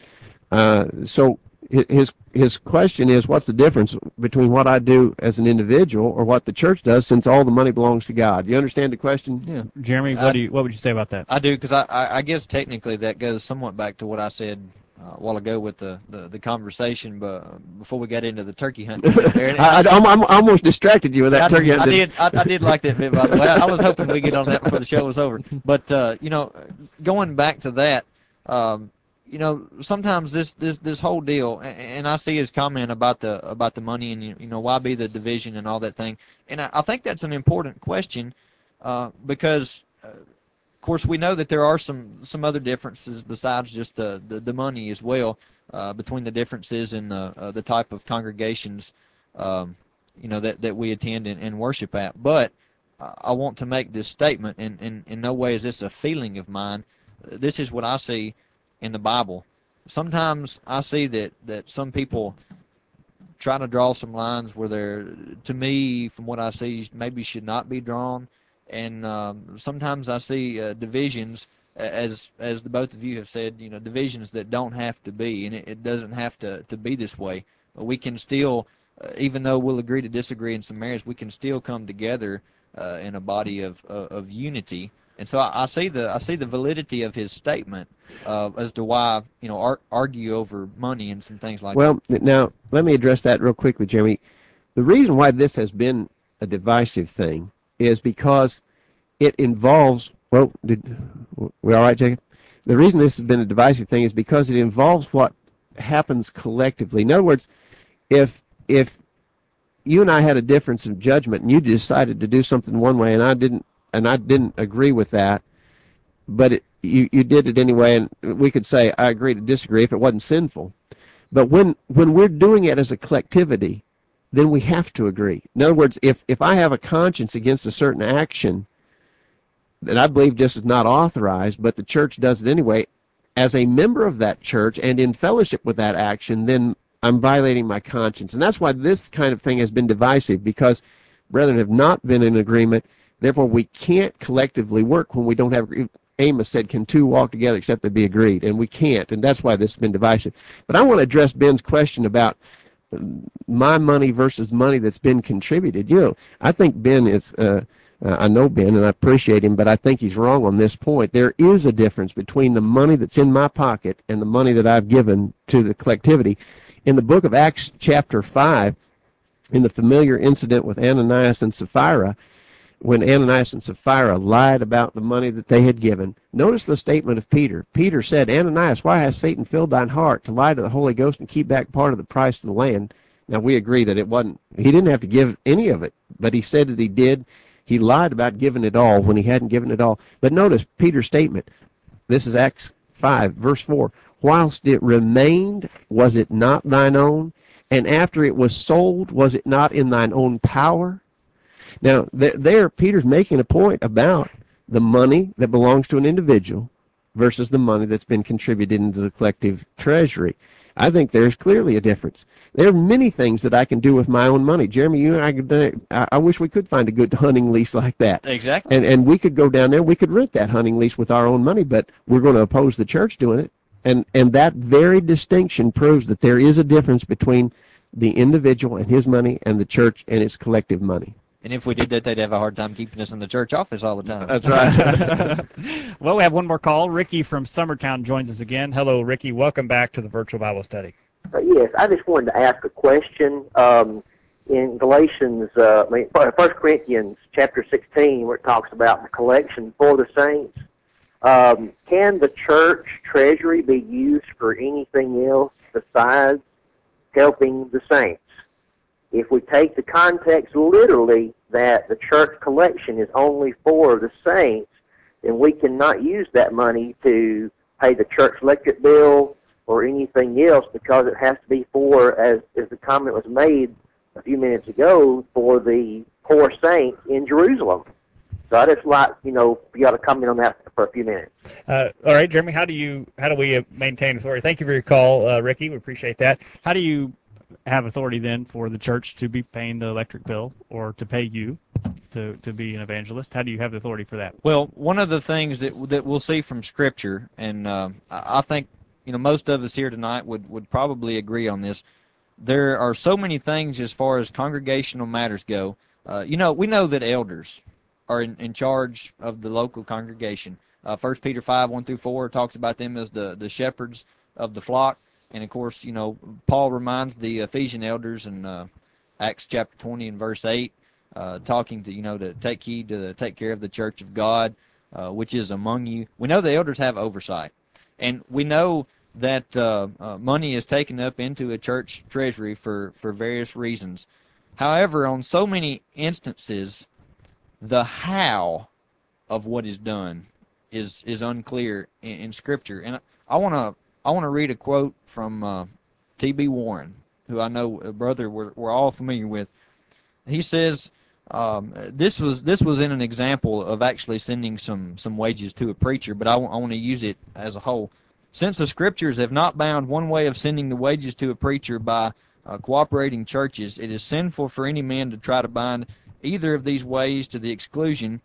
Uh, so his his question is, what's the difference between what I do as an individual or what the church does, since all the money belongs to God? You understand the question?
Yeah. Jeremy, what
I,
do you what would you say about that?
I do, because I, I, I guess technically that goes somewhat back to what I said Uh, a while ago with the, the, the conversation, but before we got into the turkey hunt. There,
I, I, I'm, I almost distracted you with that
I,
turkey hunt.
I did. I, I did like that bit, by the way. I, I was hoping we'd get on that before the show was over. But uh, you know, going back to that, um, you know, sometimes this, this, this whole deal, and, and I see his comment about the about the money and you know why be the division and all that thing, and I, I think that's an important question uh, because. Uh, Of course, we know that there are some, some other differences besides just the, the, the money as well uh, between the differences in the uh, the type of congregations um, you know that, that we attend and, and worship at. But uh, I want to make this statement, and, and in no way is this a feeling of mine. This is what I see in the Bible. Sometimes I see that, that some people try to draw some lines where they're, to me, from what I see, maybe should not be drawn. And um, sometimes I see uh, divisions as as the both of you have said, you know, divisions that don't have to be, and it, it doesn't have to, to be this way. We can still, uh, even though we'll agree to disagree in some areas, we can still come together uh, in a body of uh, of unity. And so I, I see the I see the validity of his statement uh, as to why, you know, ar- argue over money and some things like
well,
that.
Well, now let me address that real quickly, Jeremy. The reason why this has been a divisive thing is because it involves. Well, did we all right, Jacob? The reason this has been a divisive thing is because it involves what happens collectively. In other words, if if you and I had a difference of judgment and you decided to do something one way and I didn't and I didn't agree with that, but it, you you did it anyway, and we could say I agree to disagree if it wasn't sinful. But when when we're doing it as a collectivity, then we have to agree. In other words, if if I have a conscience against a certain action that I believe just is not authorized, but the church does it anyway, as a member of that church and in fellowship with that action, then I'm violating my conscience. And that's why this kind of thing has been divisive, because brethren have not been in agreement. Therefore, we can't collectively work when we don't have. Amos said, can two walk together except they be agreed? And we can't, and that's why this has been divisive. But I want to address Ben's question about my money versus money that's been contributed. You know, I think Ben is, uh, uh, I know Ben and I appreciate him, but I think he's wrong on this point. There is a difference between the money that's in my pocket and the money that I've given to the collectivity. In the book of Acts chapter five, in the familiar incident with Ananias and Sapphira, when Ananias and Sapphira lied about the money that they had given, notice the statement of Peter. Peter said, Ananias, why has Satan filled thine heart to lie to the Holy Ghost and keep back part of the price of the land? Now, we agree that it wasn't, he didn't have to give any of it, but he said that he did. He lied about giving it all when he hadn't given it all. But notice Peter's statement. This is Acts five, verse four. Whilst it remained, was it not thine own? And after it was sold, was it not in thine own power? Now, there, Peter's making a point about the money that belongs to an individual versus the money that's been contributed into the collective treasury. I think there's clearly a difference. There are many things that I can do with my own money. Jeremy, you and I could, I, I wish we could find a good hunting lease like that.
Exactly.
And and we could go down there, we could rent that hunting lease with our own money, but we're going to oppose the church doing it. And and that very distinction proves that there is a difference between the individual and his money and the church and its collective money.
And if we did that, they'd have a hard time keeping us in the church office all the time.
That's right.
Well, we have one more call. Ricky from Summertown joins us again. Hello, Ricky. Welcome back to the Virtual Bible Study.
Uh, yes, I just wanted to ask a question. Um, in Galatians, uh, I mean, First Corinthians chapter sixteen, where it talks about the collection for the saints, um, can the church treasury be used for anything else besides helping the saints? If we take the context literally that the church collection is only for the saints, then we cannot use that money to pay the church electric bill or anything else, because it has to be for, as, as the comment was made a few minutes ago, for the poor saints in Jerusalem. So I just like, you know, you got to comment on that for a few minutes.
Uh, all right, Jeremy, how do you how do we uh, maintain authority? Thank you for your call, uh, Ricky. We appreciate that. How do you have authority then for the church to be paying the electric bill or to pay you to, to be an evangelist? How do you have the authority for that?
Well, one of the things that that we'll see from Scripture, and uh, I think you know most of us here tonight would, would probably agree on this. There are so many things as far as congregational matters go. Uh, you know, we know that elders are in, in charge of the local congregation. Uh, First Peter five, one through four talks about them as the, the shepherds of the flock. And, of course, you know, Paul reminds the Ephesian elders in uh, Acts chapter twenty and verse eight, uh, talking to, you know, to take heed to the, take care of the church of God, uh, which is among you. We know the elders have oversight. And we know that uh, uh, money is taken up into a church treasury for, for various reasons. However, on so many instances, the how of what is done is is unclear in, in Scripture. And I want to I want to read a quote from uh, T B Warren, who I know, a brother we're, we're all familiar with. He says, um, this was this was in an example of actually sending some, some wages to a preacher, but I, w- I want to use it as a whole. Since the Scriptures have not bound one way of sending the wages to a preacher by uh, cooperating churches, it is sinful for any man to try to bind either of these ways to the exclusion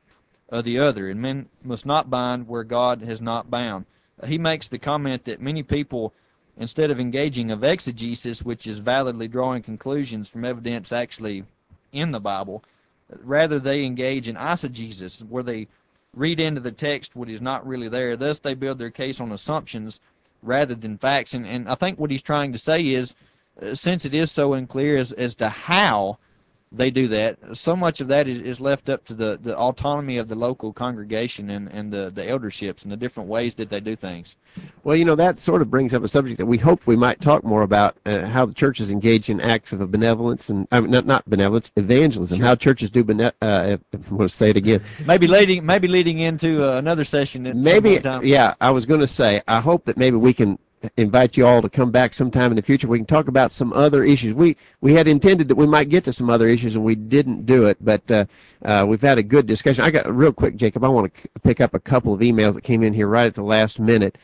of the other, and men must not bind where God has not bound. He makes the comment that many people, instead of engaging of exegesis, which is validly drawing conclusions from evidence actually in the Bible, rather they engage in eisegesis, where they read into the text what is not really there. Thus they build their case on assumptions rather than facts. And, and I think what he's trying to say is, uh, since it is so unclear as, as to how they do that, so much of that is, is left up to the, the autonomy of the local congregation and, and the, the elderships and the different ways that they do things.
Well, you know, that sort of brings up a subject that we hope we might talk more about, uh, how the churches engage in acts of benevolence, and I mean, not, not benevolence, evangelism, sure. How churches do, bene- uh, I'm going to say it again.
Maybe leading, maybe leading into uh, another session. At
maybe, yeah, I was going to say, I hope that maybe we can invite you all to come back sometime in the future. We can talk about some other issues. We we had intended that we might get to some other issues, and we didn't do it, but uh, uh, we've had a good discussion. I got real quick, Jacob, I want to pick up a couple of emails that came in here right at the last minute.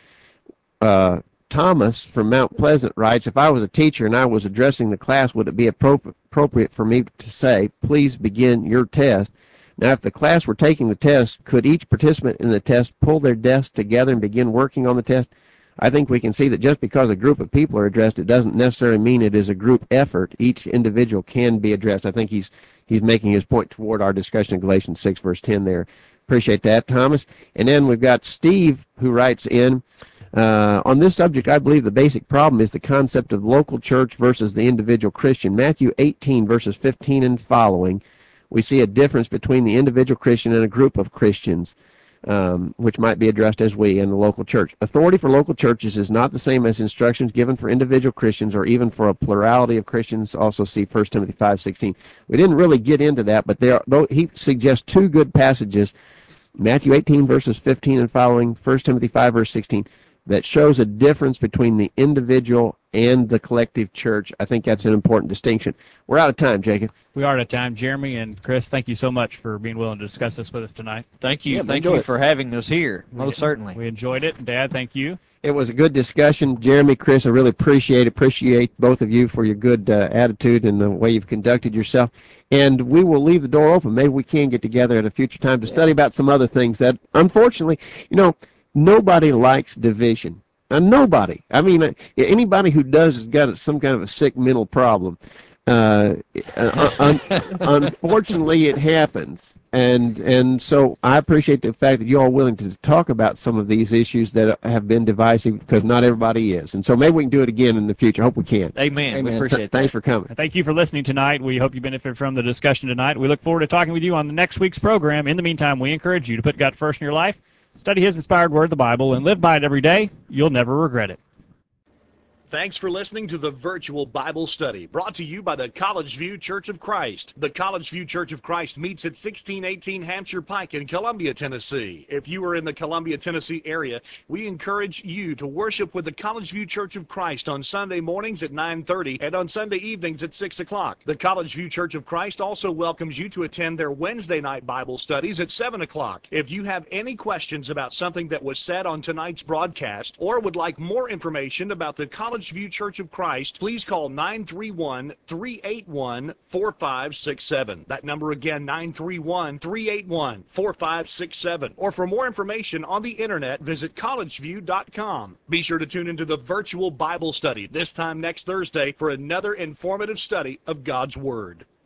Uh, Thomas from Mount Pleasant writes, if I was a teacher and I was addressing the class, would it be appro- appropriate for me to say, please begin your test? Now, if the class were taking the test, could each participant in the test pull their desks together and begin working on the test? I think we can see that just because a group of people are addressed, it doesn't necessarily mean it is a group effort. Each individual can be addressed. I think he's he's making his point toward our discussion in Galatians six, verse ten there. Appreciate that, Thomas. And then we've got Steve who writes in, uh, on this subject, I believe the basic problem is the concept of local church versus the individual Christian. Matthew eighteen, verses fifteen and following, we see a difference between the individual Christian and a group of Christians. Um, which might be addressed as we in the local church. Authority for local churches is not the same as instructions given for individual Christians or even for a plurality of Christians. Also see First Timothy five sixteen. We didn't really get into that, but there are, he suggests two good passages, Matthew eighteen, verses fifteen and following, First Timothy five, verse sixteen, that shows a difference between the individual and the collective church. I think that's an important distinction. We're out of time, Jacob.
We are out of time. Jeremy and Chris, thank you so much for being willing to discuss this with us tonight.
Thank you.
Yeah,
thank you it. for having us here. Most
we,
certainly.
We enjoyed it. Dad, thank you.
It was a good discussion. Jeremy, Chris, I really appreciate it. Appreciate both of you for your good uh, attitude and the way you've conducted yourself. And we will leave the door open. Maybe we can get together at a future time to yeah. study about some other things that, unfortunately, you know, nobody likes division. Now, nobody. I mean, anybody who does has got some kind of a sick mental problem. Uh, un- unfortunately, it happens, and and so I appreciate the fact that you're all willing to talk about some of these issues that have been divisive, because not everybody is. And so maybe we can do it again in the future. I hope we can.
Amen. Amen. We appreciate Th-
Thanks for coming.
Thank you for listening tonight. We hope you benefit from the discussion tonight. We look forward to talking with you on the next week's program. In the meantime, we encourage you to put God first in your life. Study His inspired word, the Bible, and live by it every day. You'll never regret it.
Thanks for listening to the Virtual Bible Study, brought to you by the College View Church of Christ. The College View Church of Christ meets at sixteen eighteen Hampshire Pike in Columbia, Tennessee. If you are in the Columbia, Tennessee area, we encourage you to worship with the College View Church of Christ on Sunday mornings at nine thirty and on Sunday evenings at six o'clock. The College View Church of Christ also welcomes you to attend their Wednesday night Bible studies at seven o'clock. If you have any questions about something that was said on tonight's broadcast or would like more information about the College View Church of Christ, please call nine three one, three eight one, four five six seven. That number again, nine three one, three eight one, four five six seven. Or for more information on the internet, visit college view dot com. Be sure to tune into the Virtual Bible Study this time next Thursday for another informative study of God's Word.